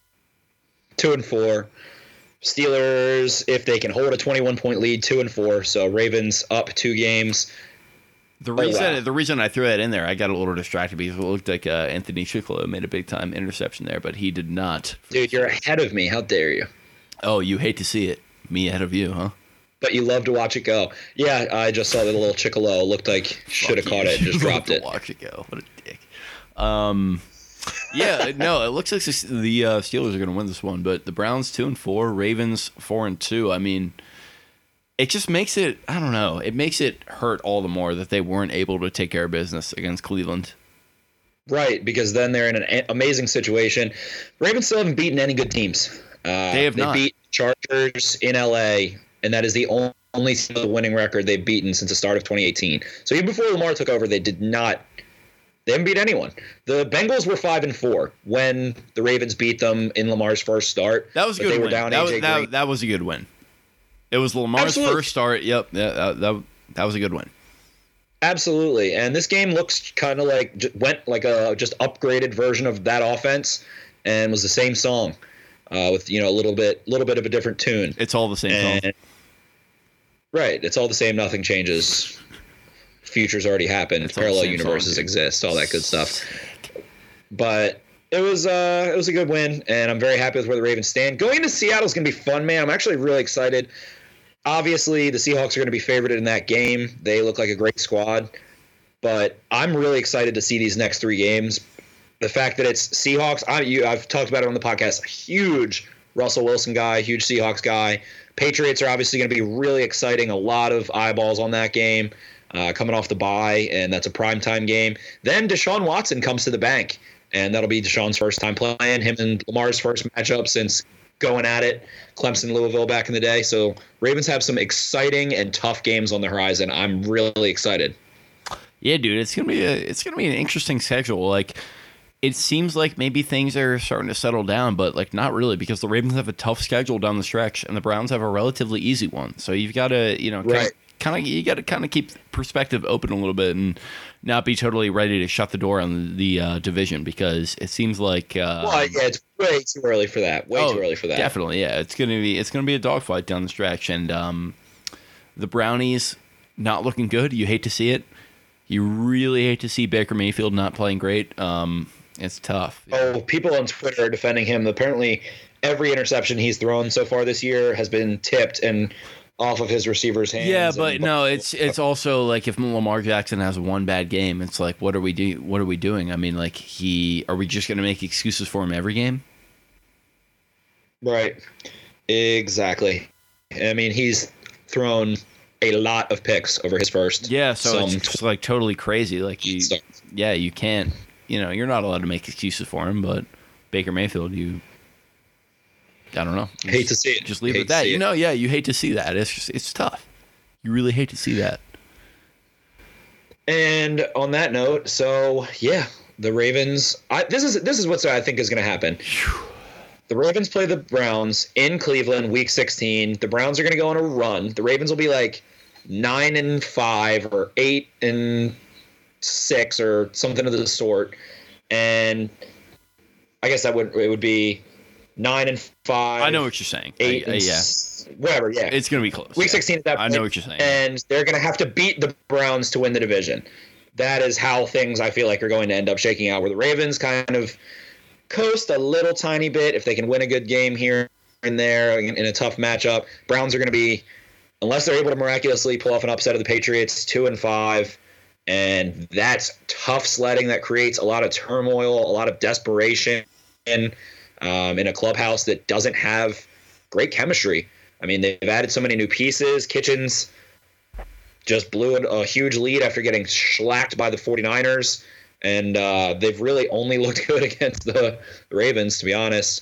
2-4. Steelers, if they can hold a 21-point lead, 2-4. So Ravens up 2 games. The reason I threw that in there, I got a little distracted because it looked like Anthony Chicklow made a big time interception there, but he did not. Dude, you're ahead of me. How dare you? Oh, you hate to see it. Me ahead of you, huh? But you love to watch it go. Yeah, I just saw that little Chickalow looked like should have caught it and just dropped it. Watch it go. What a dick. Yeah, no, it looks like the Steelers are going to win this one, but the Browns 2-4, Ravens 4-2. I mean, it just makes it, I don't know, it makes it hurt all the more that they weren't able to take care of business against Cleveland. Right, because then they're in an amazing situation. Ravens still haven't beaten any good teams. They beat Chargers in LA, and that is the only winning record they've beaten since the start of 2018. So even before Lamar took over, they haven't beat anyone. The Bengals were 5-4 when the Ravens beat them in Lamar's first start. That was a good win. That was a good win. It was Lamar's first start. Yep, that was a good win. Absolutely, and this game looks kind of went like a just upgraded version of that offense, and was the same song, with a little bit of a different tune. It's all the same song. Right, it's all the same. Nothing changes. Futures already happened. Parallel universes exist. All that good stuff. But It was a good win, and I'm very happy with where the Ravens stand. Going into Seattle is going to be fun, man. I'm actually really excited. Obviously, the Seahawks are going to be favored in that game. They look like a great squad, but I'm really excited to see these next 3 games. The fact that it's Seahawks, I've talked about it on the podcast. Huge Russell Wilson guy, huge Seahawks guy. Patriots are obviously going to be really exciting. A lot of eyeballs on that game coming off the bye, and that's a primetime game. Then Deshaun Watson comes to the bank, and that'll be Deshaun's first time playing. Him and Lamar's first matchup since going at it, Clemson, Louisville back in the day. So Ravens have some exciting and tough games on the horizon. I'm really excited. Yeah, dude, it's gonna be an interesting schedule. Like, it seems like maybe things are starting to settle down, but like not really, because the Ravens have a tough schedule down the stretch, and the Browns have a relatively easy one. So you've got to, Right. you got to keep perspective open a little bit and not be totally ready to shut the door on the division, because it seems like it's way too early for that. Way too early for that. Definitely, yeah. It's gonna be a dogfight down the stretch, and the Brownies not looking good. You hate to see it. You really hate to see Baker Mayfield not playing great. It's tough. Oh, people on Twitter are defending him. Apparently, every interception he's thrown so far this year has been tipped and off of his receiver's hands. Yeah, but no, it's also like if Lamar Jackson has one bad game, it's like, what are we doing? I mean, like, are we just going to make excuses for him every game? Right. Exactly. I mean, he's thrown a lot of picks over his first. Yeah, so it's just like totally crazy. Like, you can't. You're not allowed to make excuses for him, but Baker Mayfield, I don't know. Hate to see it. Just leave it at that. You hate to see that. It's tough. You really hate to see that. And on that note, so yeah, the Ravens. This is what I think is going to happen. The Ravens play the Browns in Cleveland, Week 16. The Browns are going to go on a run. The Ravens will be like 9-5 or 8-6 or something of the sort, and I guess it would be 9-5. I know what you're saying. 8 whatever. Yeah, it's going to be close. Week 16 at that point. I know what you're saying. And they're going to have to beat the Browns to win the division. That is how things, I feel like, are going to end up shaking out, where the Ravens kind of coast a little tiny bit if they can win a good game here and there in a tough matchup. Browns are going to be, unless they're able to miraculously pull off an upset of the Patriots, 2-5. And that's tough sledding. That creates a lot of turmoil, a lot of desperation in a clubhouse that doesn't have great chemistry. I mean, they've added so many new pieces. Kitchens just blew a huge lead after getting shellacked by the 49ers. And they've really only looked good against the Ravens, to be honest,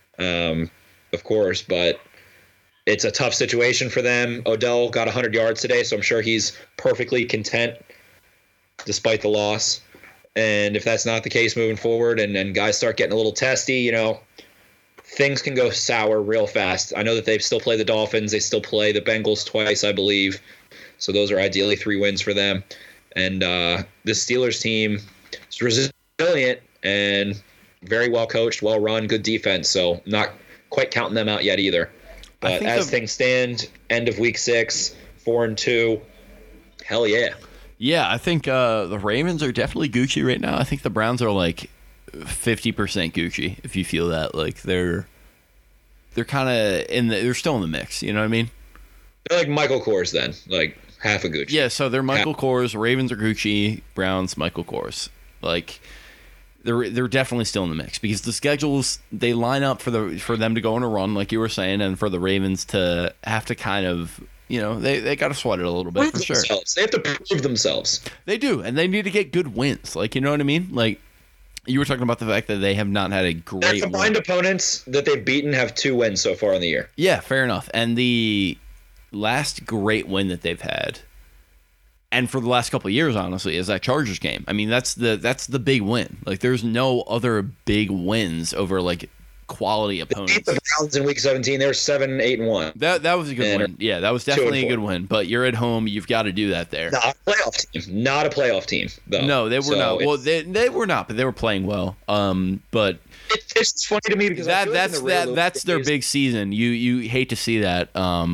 of course. But it's a tough situation for them. Odell got 100 yards today, so I'm sure he's perfectly content despite the loss. And if that's not the case moving forward and guys start getting a little testy, things can go sour real fast. I know that they still play the Dolphins. They still play the Bengals twice, I believe. So those are ideally 3 wins for them. And the Steelers team is resilient and very well coached, well run, good defense. So not quite counting them out yet either. But as things stand, end of Week 6, 4-2, hell yeah. Yeah, I think the Ravens are definitely Gucci right now. I think the Browns are like 50% Gucci, if you feel that. Like they're kind of they're still in the mix. You know what I mean? They're like Michael Kors then, like half a Gucci. Yeah, so they're Michael Kors. Ravens are Gucci. Browns Michael Kors. Like they're definitely still in the mix, because the schedules, they line up for them to go on a run, like you were saying, and for the Ravens to have to kind of, they got to sweat it a little bit, for sure. They have to prove themselves. They do, and they need to get good wins. Like, you know what I mean? Like, you were talking about the fact that they have not had a great Their combined opponents that they've beaten have 2 wins so far in the year. Yeah, fair enough. And the last great win that they've had, and for the last couple of years, honestly, is that Chargers game. I mean, that's the big win. Like, there's no other big wins over, like, quality opponents. They beat the Browns in Week 17. They were 7-8-1. That was a good win. Yeah, that was definitely a good win. But you're at home. You've got to do that there. Not a playoff team, though. No, they were not. Well, they were not, but they were playing well. But it's funny to me because that's their big season. You hate to see that.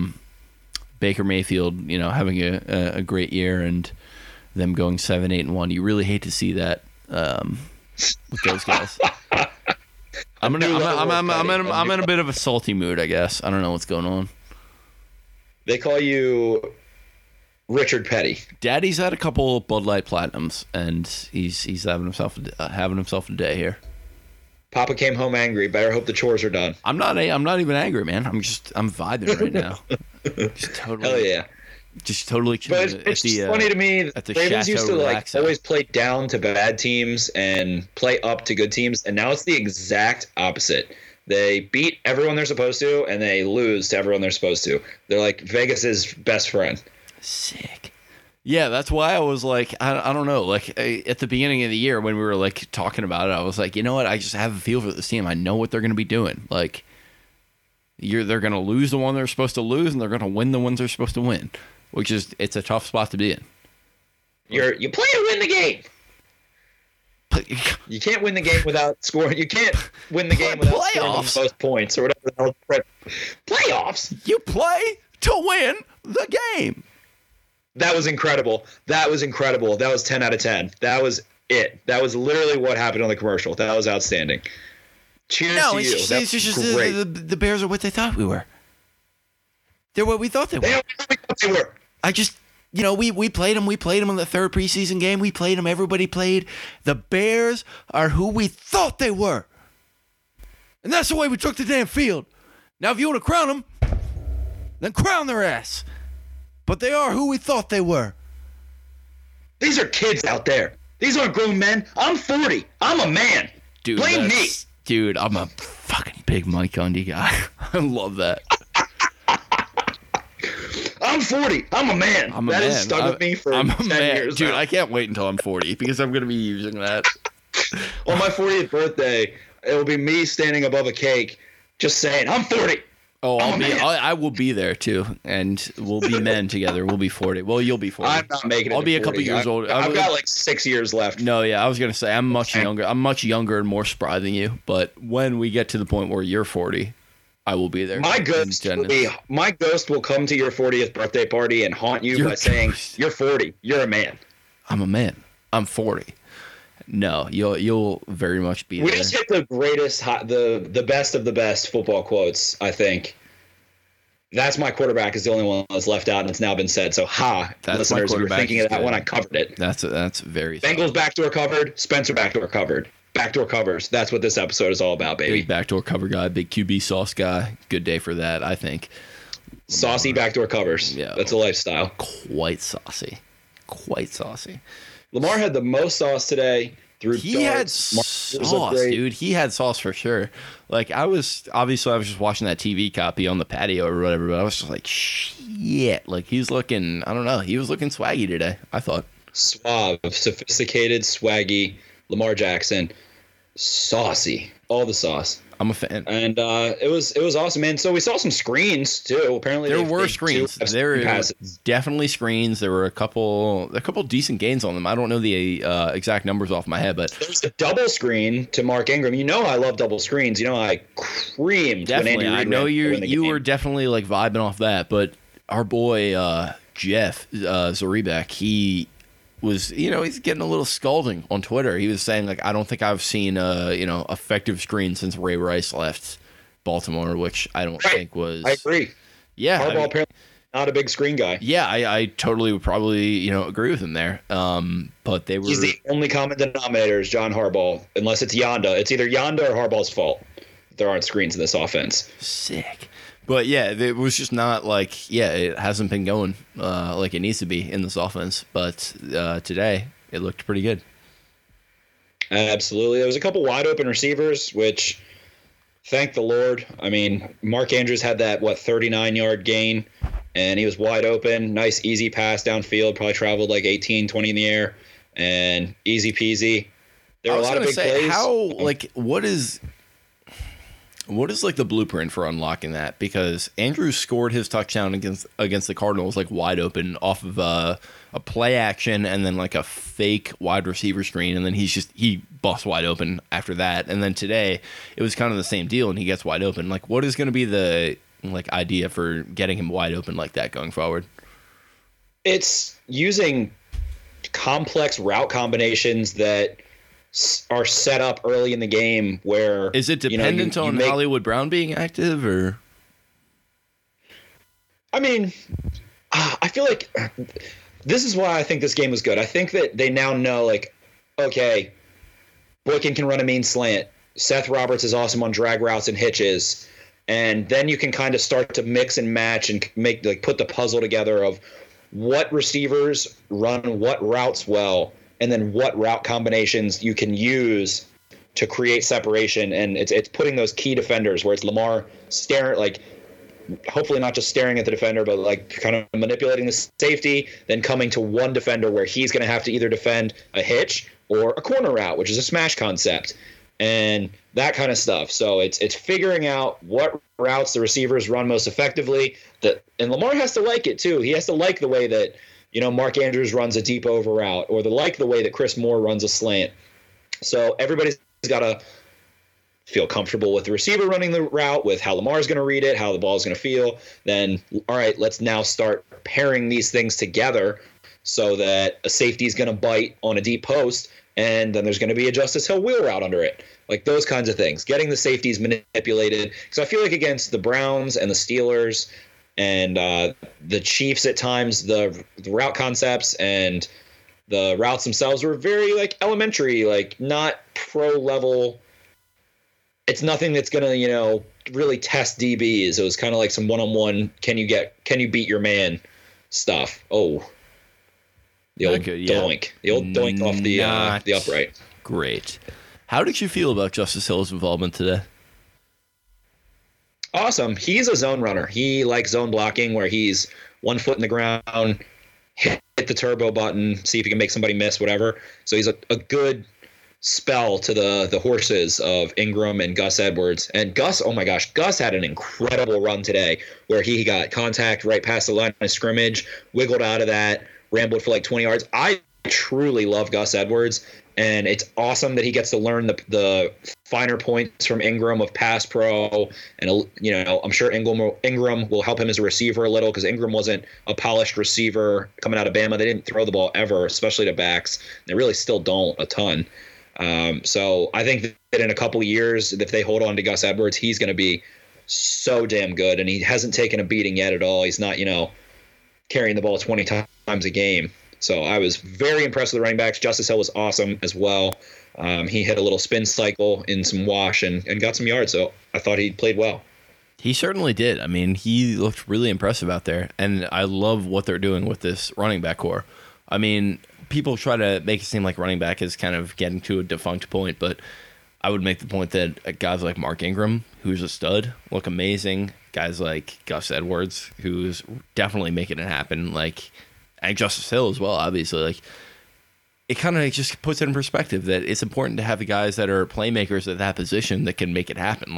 Baker Mayfield, having a great year and them going 7-8-1. You really hate to see that with those guys. I'm in a bit of a salty mood, I guess. I don't know what's going on. They call you Richard Petty. Daddy's had a couple Bud Light Platinums, and he's having himself a day here. Papa came home angry. Better hope the chores are done. I'm not even angry, man. I'm vibing right now. Just totally. Hell yeah. Just totally chilling. But it's funny to me. The Ravens used to always play down to bad teams and play up to good teams, and now it's the exact opposite. They beat everyone they're supposed to, and they lose to everyone they're supposed to. They're like Vegas's best friend. Sick. Yeah, that's why I was like, I don't know. Like at the beginning of the year when we were like talking about it, I was like, you know what? I just have a feel for this team. I know what they're going to be doing. Like, they're going to lose the one they're supposed to lose, and they're going to win the ones they're supposed to win, it's a tough spot to be in. You play to win the game. You can't win the game without scoring. You can't win the game without scoring the most points or whatever the hell. Playoffs. You play to win the game. That was incredible. That was 10 out of 10. That was it. That was literally what happened on the commercial. That was outstanding. Cheers to you. It's just the Bears are what they thought we were. They're what we thought they were. They are what we thought they were. I just, we played them. We played them in the third preseason game. We played them. Everybody played. The Bears are who we thought they were. And that's the way we took the damn field. Now, if you want to crown them, then crown their ass. But they are who we thought they were. These are kids out there. These aren't grown men. I'm 40. I'm a man. Dude, blame me. Dude, I'm a fucking big Mike Gundy guy. I love that. I'm 40. I'm a man. That has stuck with me for 10 years. Dude, now. I can't wait until I'm 40 because I'm going to be using that. On my 40th birthday, it will be me standing above a cake just saying, I'm 40. Oh, I will be there too, and we'll be men together. We'll be 40. Well, you'll be 40. I'm not making it. I'll be a couple years older. I've got like 6 years left. No, yeah, I was gonna say I'm much younger. I'm much younger and more spry than you. But when we get to the point where you're 40, I will be there. My ghost will come to your 40th birthday party and haunt you by saying, "You're 40. You're a man." I'm a man. I'm 40. No, you'll very much be there. We just hit the greatest, the best of the best football quotes, I think. That's my quarterback is the only one that's left out, and it's now been said. So, listeners, if you're thinking of that one, I covered it. That's very Bengals backdoor covered, Spencer backdoor covered. Backdoor covers. That's what this episode is all about, baby. Big backdoor cover guy, big QB sauce guy. Good day for that, I think. Saucy backdoor covers. Yeah. That's a lifestyle. Quite saucy. Lamar had the most sauce today. He had sauce, dude. He had sauce for sure. Like I was just watching that TV copy on the patio or whatever, but I was just like, shit. Like he was looking, I don't know. He was looking swaggy today, I thought. Suave, sophisticated, swaggy, Lamar Jackson, saucy, all the sauce. I'm a fan, and it was awesome, man. So we saw some screens too. Apparently, there were screens. There were definitely screens. There were a couple decent gains on them. I don't know the exact numbers off my head, but there's a double screen to Mark Ingram. You know I love double screens. You know I creamed. Definitely, when Andy Reid I know you were definitely like vibing off that. But our boy Jeff Zaribek, he was, he's getting a little scalding on Twitter. He was saying, like, I don't think I've seen effective screen since Ray Rice left Baltimore, which I don't think was. I agree. Yeah. Harbaugh apparently not a big screen guy. Yeah, I totally would probably, agree with him there. But they were. He's the only common denominator is John Harbaugh, unless it's Yonda. It's either Yonda or Harbaugh's fault. There aren't screens in this offense. Sick. But yeah, it was just not like, it hasn't been going like it needs to be in this offense. But today, it looked pretty good. Absolutely. There was a couple wide open receivers, which, thank the Lord. I mean, Mark Andrews had that, 39-yard gain, and he was wide open. Nice, easy pass downfield. Probably traveled like 18, 20 in the air, and easy peasy. There were a lot of big plays. What is like the blueprint for unlocking that? Because Andrews scored his touchdown against the Cardinals like wide open off of a play action and then like a fake wide receiver screen, and then he busts wide open after that. And then today it was kind of the same deal, and he gets wide open. Like, what is going to be the idea for getting him wide open like that going forward? It's using complex route combinations that are set up early in the game where is it dependent on Hollywood Brown being active or? I mean, I feel like this is why I think this game was good. I think that they now know, like, okay, Boykin can run a mean slant. Seth Roberts is awesome on drag routes and hitches. And then you can kind of start to mix and match and put the puzzle together of what receivers run what routes well, and then what route combinations you can use to create separation. And it's putting those key defenders where it's Lamar staring, like, hopefully not just staring at the defender, but like kind of manipulating the safety, then coming to one defender where he's going to have to either defend a hitch or a corner route, which is a smash concept, and that kind of stuff. So it's figuring out what routes the receivers run most effectively. And Lamar has to like it too. He has to like the way that, Mark Andrews runs a deep over route, or like the way that Chris Moore runs a slant. So everybody's got to feel comfortable with the receiver running the route, with how Lamar's going to read it, how the ball is going to feel. Then, all right, let's now start pairing these things together so that a safety is going to bite on a deep post, and then there's going to be a Justice Hill wheel route under it. Like those kinds of things. Getting the safeties manipulated. Because I feel like against the Browns and the Steelers and the Chiefs at times, the route concepts and the routes themselves were very, like, elementary, like, not pro level. It's nothing that's going to, really test DBs. It was kind of like some one-on-one, can you beat your man stuff. Oh, the old doink. The old doink off the upright. Great. How did you feel about Justice Hill's involvement today? Awesome. He's a zone runner. He likes zone blocking, where he's 1 foot in the ground, hit the turbo button, see if he can make somebody miss, whatever. So he's a good spell to the horses of Ingram and Gus Edwards. And Gus, oh my gosh, Gus had an incredible run today where he got contact right past the line of scrimmage, wiggled out of that, rambled for like 20 yards. I truly love Gus Edwards, and it's awesome that he gets to learn the finer points from Ingram of pass pro. And, I'm sure Ingram will help him as a receiver a little, because Ingram wasn't a polished receiver coming out of Bama. They didn't throw the ball ever, especially to backs. They really still don't a ton. So I think that in a couple of years, if they hold on to Gus Edwards, he's going to be so damn good. And he hasn't taken a beating yet at all. He's not, carrying the ball 20 times a game. So I was very impressed with the running backs. Justice Hill was awesome as well. He hit a little spin cycle in some wash and got some yards. So I thought he played well. He certainly did. I mean, he looked really impressive out there. And I love what they're doing with this running back core. I mean, people try to make it seem like running back is kind of getting to a defunct point, but I would make the point that guys like Mark Ingram, who's a stud, look amazing. Guys like Gus Edwards, who's definitely making it happen, and Justice Hill as well, obviously. It kind of just puts it in perspective that it's important to have the guys that are playmakers at that position that can make it happen.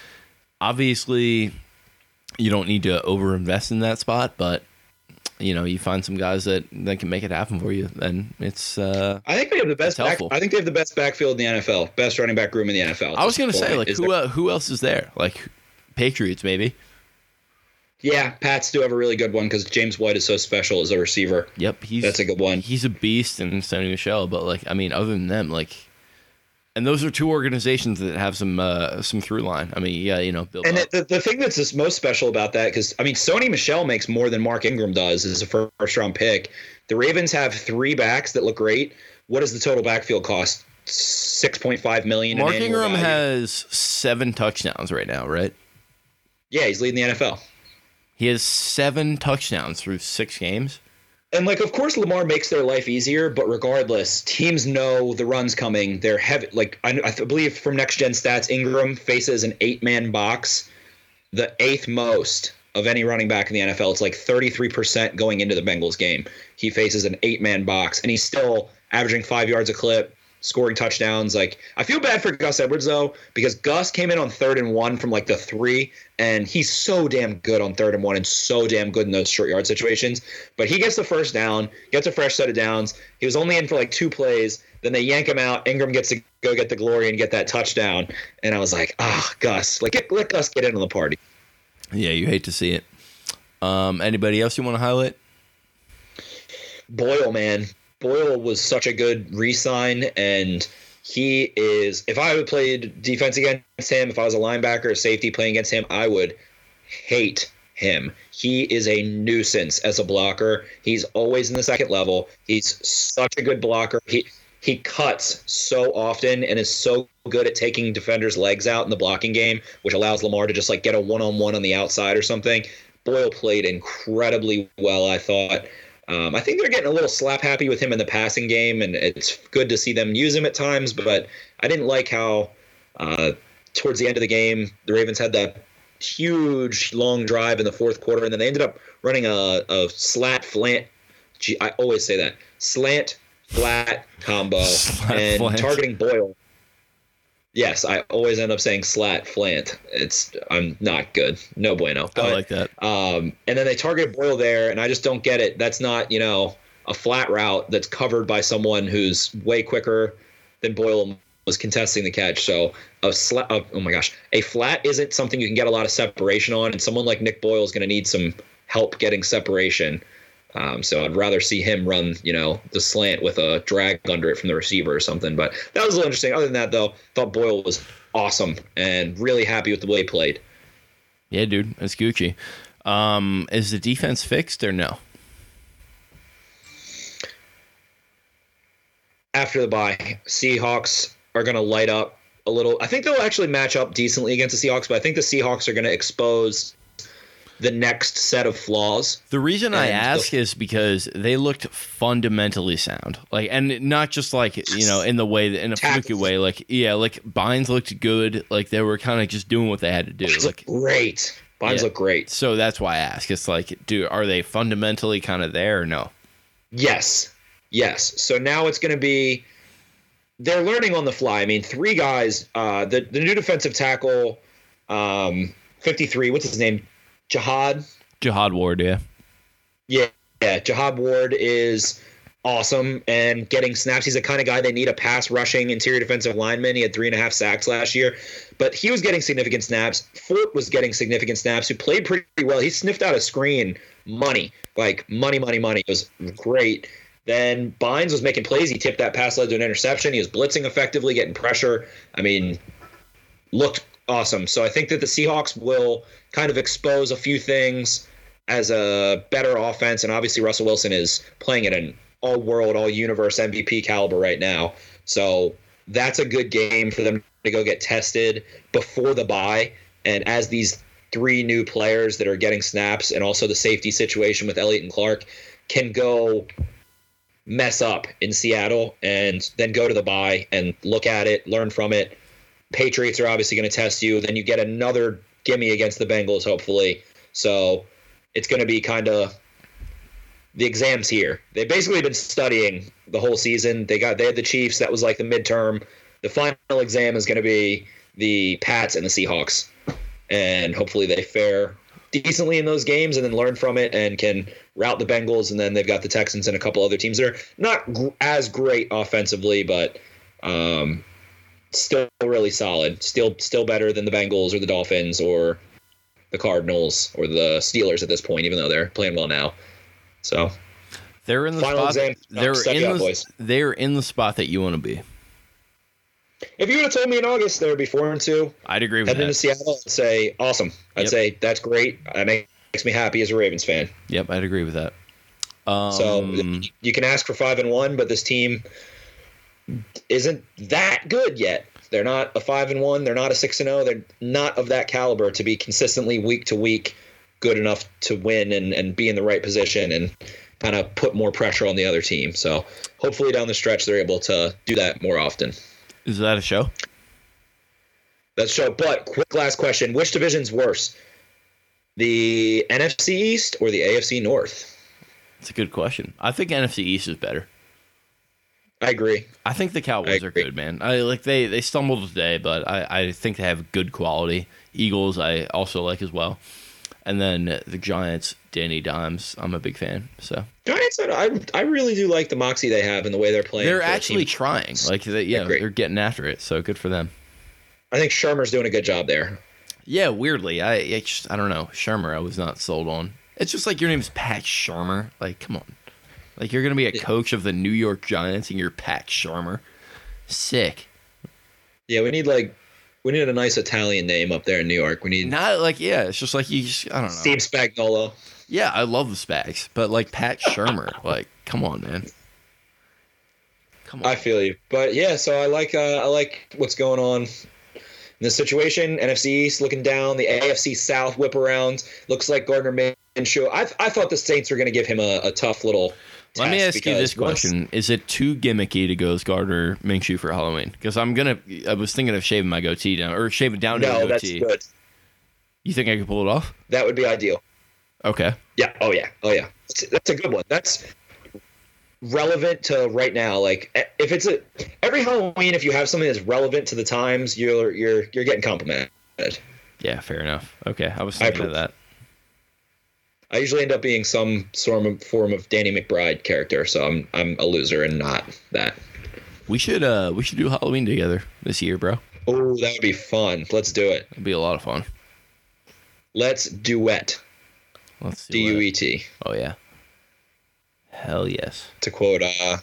Obviously, you don't need to overinvest in that spot, but you find some guys that can make it happen for you, and it's. I think they have the best. I think they have the best backfield in the NFL, best running back room in the NFL. I was going to say, who else is there? Patriots, maybe. Yeah, Pats do have a really good one because James White is so special as a receiver. Yep, that's a good one. He's a beast in Sonny Michel, but other than them, and those are two organizations that have some through line. I mean, yeah, build and up. The thing that's most special about that, because Sonny Michel makes more than Mark Ingram does as a first round pick. The Ravens have 3 backs that look great. What does the total backfield cost? $6.5 million. Mark Ingram has 7 touchdowns right now, right? Yeah, he's leading the NFL. He has 7 touchdowns through 6 games. And of course, Lamar makes their life easier, but regardless, teams know the run's coming. They're heavy. I believe from Next Gen Stats, Ingram faces an 8-man box, the 8th most of any running back in the NFL. It's 33% going into the Bengals game. He faces an 8-man box, and he's still averaging 5 yards a clip, scoring touchdowns. I feel bad for Gus Edwards though, because Gus came in on 3rd and 1 from the 3, and he's so damn good on 3rd and 1 and so damn good in those short yard situations. But he gets the first down, gets a fresh set of downs. He was only in for 2 plays. Then they yank him out. Ingram gets to go get the glory and get that touchdown. And I was like, Gus, let Gus get in on the party. Yeah, you hate to see it. Anybody else you want to highlight? Boyle, man. Boyle was such a good re-sign, and He is, if I would played defense against him, if I was a linebacker or safety playing against him, I would hate him. He is a nuisance as a blocker. He's always in the second level. He's such a good blocker. He cuts so often and is so good at taking defenders' legs out in the blocking game, which allows Lamar to just like get a one-on-one on the outside or something. Boyle played incredibly well, I thought. I think they're getting a little slap happy with him in the passing game, and it's good to see them use him at times, but I didn't like how towards the end of the game, the Ravens had that huge long drive in the fourth quarter, and then they ended up running a slant flat. I always say that. Slant flat combo and targeting Boyle. Yes, I always end up saying slat flant. I'm not good. No bueno. But, I like that. And then they targeted Boyle there, and I just don't get it. That's not, a flat route that's covered by someone who's way quicker than Boyle was contesting the catch. So a flat isn't something you can get a lot of separation on, and someone like Nick Boyle is going to need some help getting separation. So I'd rather see him run, the slant with a drag under it from the receiver or something. But that was a little interesting. Other than that, though, thought Boyle was awesome and really happy with the way he played. Yeah, dude, that's Gucci. Is the defense fixed or no? After the bye, Seahawks are going to light up a little. I think they'll actually match up decently against the Seahawks, but I think the Seahawks are going to expose the next set of flaws. The reason I ask is because they looked fundamentally sound, and not just in the way in a fluky way. Like Bynes looked good. Like they were kind of just doing what they had to do. Bynes look great. Bynes look great. So that's why I ask. It's are they fundamentally kind of there or no? Yes. So now it's going to be. They're learning on the fly. I mean, three guys. The new defensive tackle, 53. What's his name? Jihad Ward, yeah. Yeah, Jihad Ward is awesome and getting snaps. He's the kind of guy they need a pass rushing interior defensive lineman. He had 3.5 sacks last year, but he was getting significant snaps. Fort was getting significant snaps, who played pretty well. He sniffed out a screen, money. It was great. Then Bynes was making plays. He tipped that pass, led to an interception. He was blitzing effectively, getting pressure. I mean, looked awesome. So I think that the Seahawks will kind of expose a few things as a better offense, and obviously Russell Wilson is playing at an all-world, all-universe MVP caliber right now. So that's a good game for them to go get tested before the bye. And as these three new players that are getting snaps, and also the safety situation with Elliott and Clark, can go mess up in Seattle and then go to the bye and look at it, learn from it. Patriots are obviously going to test you. Then you get another gimme against the Bengals, hopefully. So it's going to be kind of the exams here. They've basically been studying the whole season. They had the Chiefs. That was like the midterm. The final exam is going to be the Pats and the Seahawks. And hopefully they fare decently in those games and then learn from it and can rout the Bengals. And then they've got the Texans and a couple other teams that are not as great offensively, but still really solid. Still better than the Bengals or the Dolphins or the Cardinals or the Steelers at this point, even though they're playing well now. So they're in the final spot. exam. They're in the spot that you want to be. If you would have told me in August they would be 4-2, I'd agree with heading that. into Seattle, I'd say awesome. I'd say that's great. That makes me happy as a Ravens fan. Yep, I'd agree with that. So you can ask for 5-1, but this team isn't that good yet. They're not a 5-1. They're not a 6-0. They're not of that caliber to be consistently week to week good enough to win and be in the right position and kind of put more pressure on the other team. So hopefully down the stretch they're able to do that more often. Is that a show? That's a show. But quick last question. Which division's worse? The NFC East or the AFC North? It's a good question. I think NFC East is better. I agree. I think the Cowboys are good, man. They stumbled today, but I think they have good quality. Eagles I also like as well. And then the Giants, Danny Dimes, I'm a big fan. So Giants, I really do like the moxie they have and the way they're playing. They're actually trying. They're getting after it. So good for them. I think Shermer's doing a good job there. Yeah, weirdly, I don't know. Shermer, I was not sold on. It's just like your name's Pat Shermer. Like, come on. Like, you're going to be a coach of the New York Giants and you're Pat Shermer. Sick. Yeah, we need a nice Italian name up there in New York. We need Not like, yeah, it's just like I don't know. Steve Spagnuolo. Yeah, I love the Spags, but like Pat Shermer, like, come on, man. Come on. I feel you, but yeah. So I like what's going on in this situation. NFC East looking down, the AFC South whip around. Looks like Gardner Minshew. I thought the Saints were going to give him a tough little. Let me ask you this question: is it too gimmicky to go as Gardner Minshew for Halloween? Because I was thinking of shaving my goatee down or shaving down to a goatee. No, that's good. You think I could pull it off? That would be ideal. Okay. Yeah. Oh yeah. That's a good one. That's relevant to right now. Like if it's every Halloween, if you have something that's relevant to the times, you're getting complimented. Yeah, fair enough. Okay, I was thinking of that. I usually end up being some form of Danny McBride character, so I'm a loser and not that. We should do Halloween together this year, bro. Oh, that would be fun. Let's do it. It'd be a lot of fun. Let's duet. Let's DUET. Oh yeah. Hell yes. To quote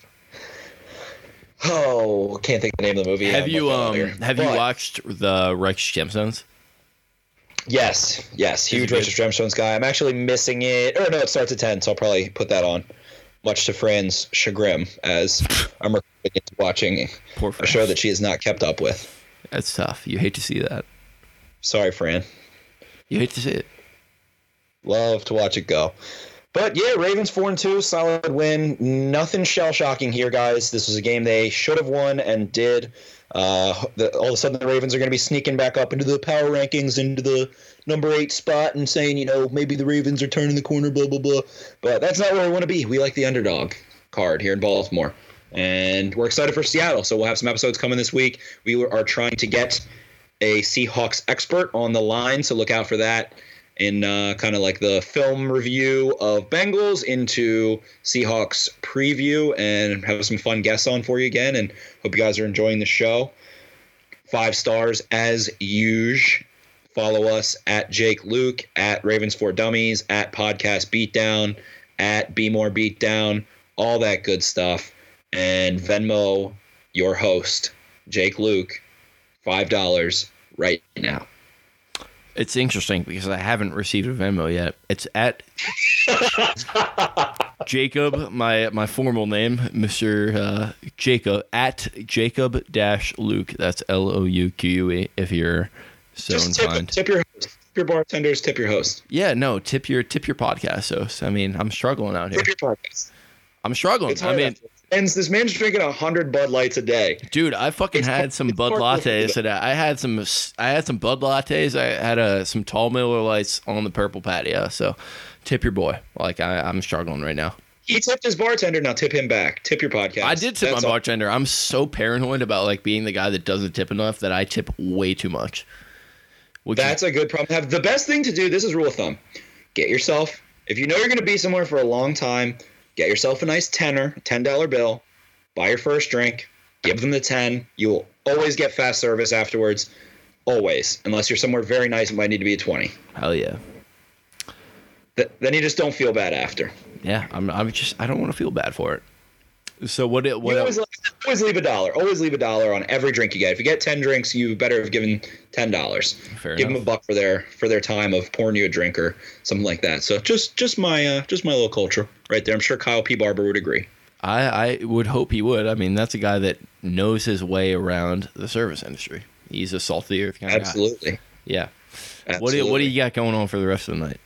can't think of the name of the movie. Have you watched the Righteous Gemstones? Yes. Huge Righteous Gemstones guy. I'm actually missing it. Or no, it starts at 10, so I'll probably put that on. Much to Fran's chagrin, as I'm watching a show that she has not kept up with. That's tough. You hate to see that. Sorry, Fran. You hate to see it. Love to watch it go. But yeah, Ravens 4-2, solid win. Nothing shell-shocking here, guys. This was a game they should have won and did. All of a sudden, the Ravens are going to be sneaking back up into the power rankings, into the number 8 spot, and saying, maybe the Ravens are turning the corner, blah, blah, blah. But that's not where we want to be. We like the underdog card here in Baltimore. And we're excited for Seattle. So we'll have some episodes coming this week. We are trying to get a Seahawks expert on the line, so look out for that. In kind of like the film review of Bengals into Seahawks preview, and have some fun guests on for you again, and hope you guys are enjoying the show. 5 stars as usual. Follow us at Jake Luke, at Ravens for Dummies, at Podcast Beatdown, at Be More Beatdown, all that good stuff. And Venmo your host, Jake Luke, $5 right now. It's interesting because I haven't received a Venmo yet. It's at Jacob, my formal name, Mr. Jacob, at Jacob-Luke. That's Louque if you're so inclined. Tip your host. Tip your bartenders, tip your host. Yeah, no, tip your podcast host. I mean, I'm struggling out here. Tip your podcast. I'm struggling. I mean, this man's drinking 100 Bud Lights a day. Dude, I fucking had some Bud lattes today. I had some Bud lattes. I had some tall Miller Lights on the purple patio. So, tip your boy. Like I'm struggling right now. He tipped his bartender. Now tip him back. Tip your podcast. I did tip my bartender. I'm so paranoid about like being the guy that doesn't tip enough that I tip way too much. That's a good problem to have. The best thing to do. This is rule of thumb. Get yourself. If you know you're going to be somewhere for a long time, get yourself a nice $10 bill, buy your first drink, give them the 10. You will always get fast service afterwards. Always. Unless you're somewhere very nice, it might need to be a 20. Hell yeah. Then you just don't feel bad after. Yeah, I don't want to feel bad for it. So what always leave $1. Always leave $1 on every drink you get. If you get 10 drinks, you better have given $10. Fair Give enough. them $1 for their time of pouring you a drink or something like that. So just my little culture right there. I'm sure Kyle P. Barber would agree. I would hope he would. I mean, that's a guy that knows his way around the service industry. He's a salty earth kind of guy. Absolutely. Yeah. Absolutely. What do you got going on for the rest of the night?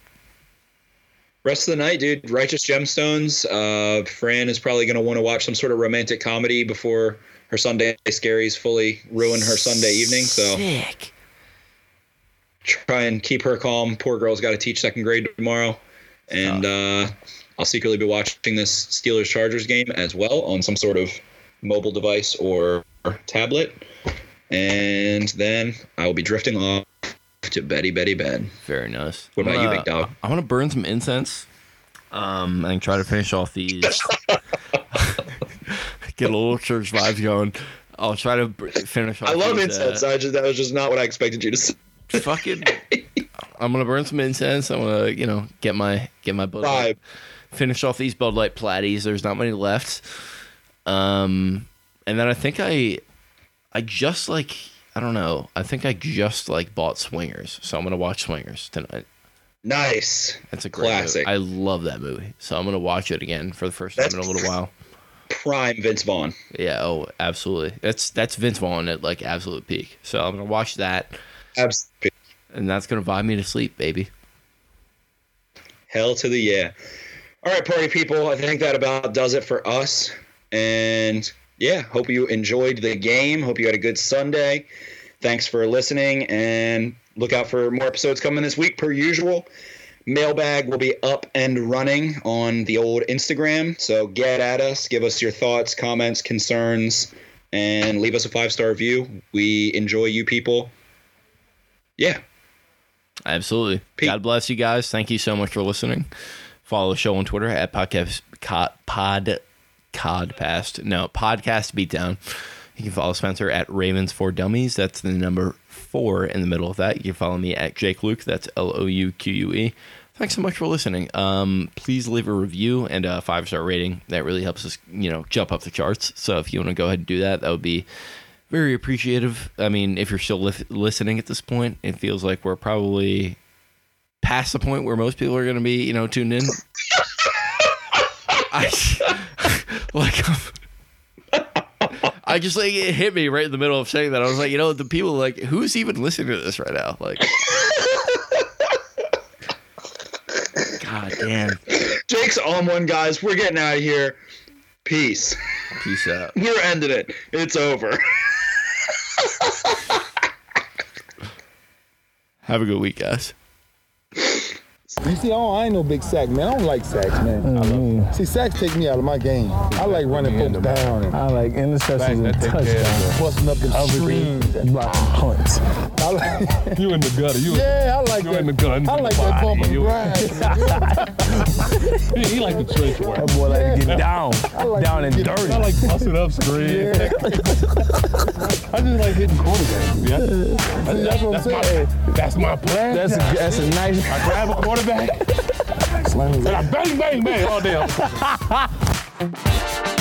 Rest of the night, dude. Righteous Gemstones. Fran is probably going to want to watch some sort of romantic comedy before her Sunday scaries fully ruin her Sunday evening. So Sick. Try and keep her calm. Poor girl's got to teach second grade tomorrow. And I'll secretly be watching this Steelers-Chargers game as well on some sort of mobile device or tablet. And then I will be drifting off to Betty bed. Very nice. What about you, big dog? I want to burn some incense. And try to finish off these. Get a little church vibes going. I'll try to finish off. I love these, incense. That was just not what I expected you to say. Fucking. I'm gonna burn some incense. I'm gonna, get my Bud Light. Finish off these Bud Light Platties. There's not many left. And then I think I just I don't know. I think I just bought Swingers, so I'm gonna watch Swingers tonight. Nice. That's a great classic. movie. I love that movie, so I'm gonna watch it again for the first time in a little while. Prime Vince Vaughn. Yeah. Oh, absolutely. That's Vince Vaughn at absolute peak. So I'm gonna watch that. Absolutely. And that's gonna vibe me to sleep, baby. Hell to the yeah. All right, party people. I think that about does it for us. And yeah, hope you enjoyed the game. Hope you had a good Sunday. Thanks for listening, and look out for more episodes coming this week per usual. Mailbag will be up and running on the old Instagram. So get at us, give us your thoughts, comments, concerns, and leave us a 5-star review. We enjoy you people. Yeah. Absolutely. Pete. God bless you guys. Thank you so much for listening. Follow the show on Twitter at Podcast Beatdown. You can follow Spencer at Ravens for Dummies. That's the number 4 in the middle of that. You can follow me at Jake Luke. That's LOUQUE. Thanks so much for listening. Please leave a review and a 5-star rating. That really helps us, jump up the charts. So if you want to go ahead and do that, that would be very appreciative. I mean, if you're still listening at this point, it feels like we're probably past the point where most people are going to be, tuned in. I just it hit me right in the middle of saying that. I was like, the people who's even listening to this right now? God damn. Jake's on one, guys. We're getting out of here. Peace. Peace out. We're ending it. It's over. Have a good week, guys. You see, I ain't no big sack, man. I don't like sacks, man. See, sacks take me out of my game. I like running folks down. And I like interceptions and touchdowns. Busting up them screens and blocking punts. You in the gutter. Yeah, I like you that. in the gun. I like that bump and grind. He like the trench work. That boy like to get down, down and dirty. I like busting up screens. I just like hitting quarterbacks. Yeah. That's what I'm saying. That's my plan. That's a nice. I grab a quarterback. Slam his and I bang, bang, bang all day.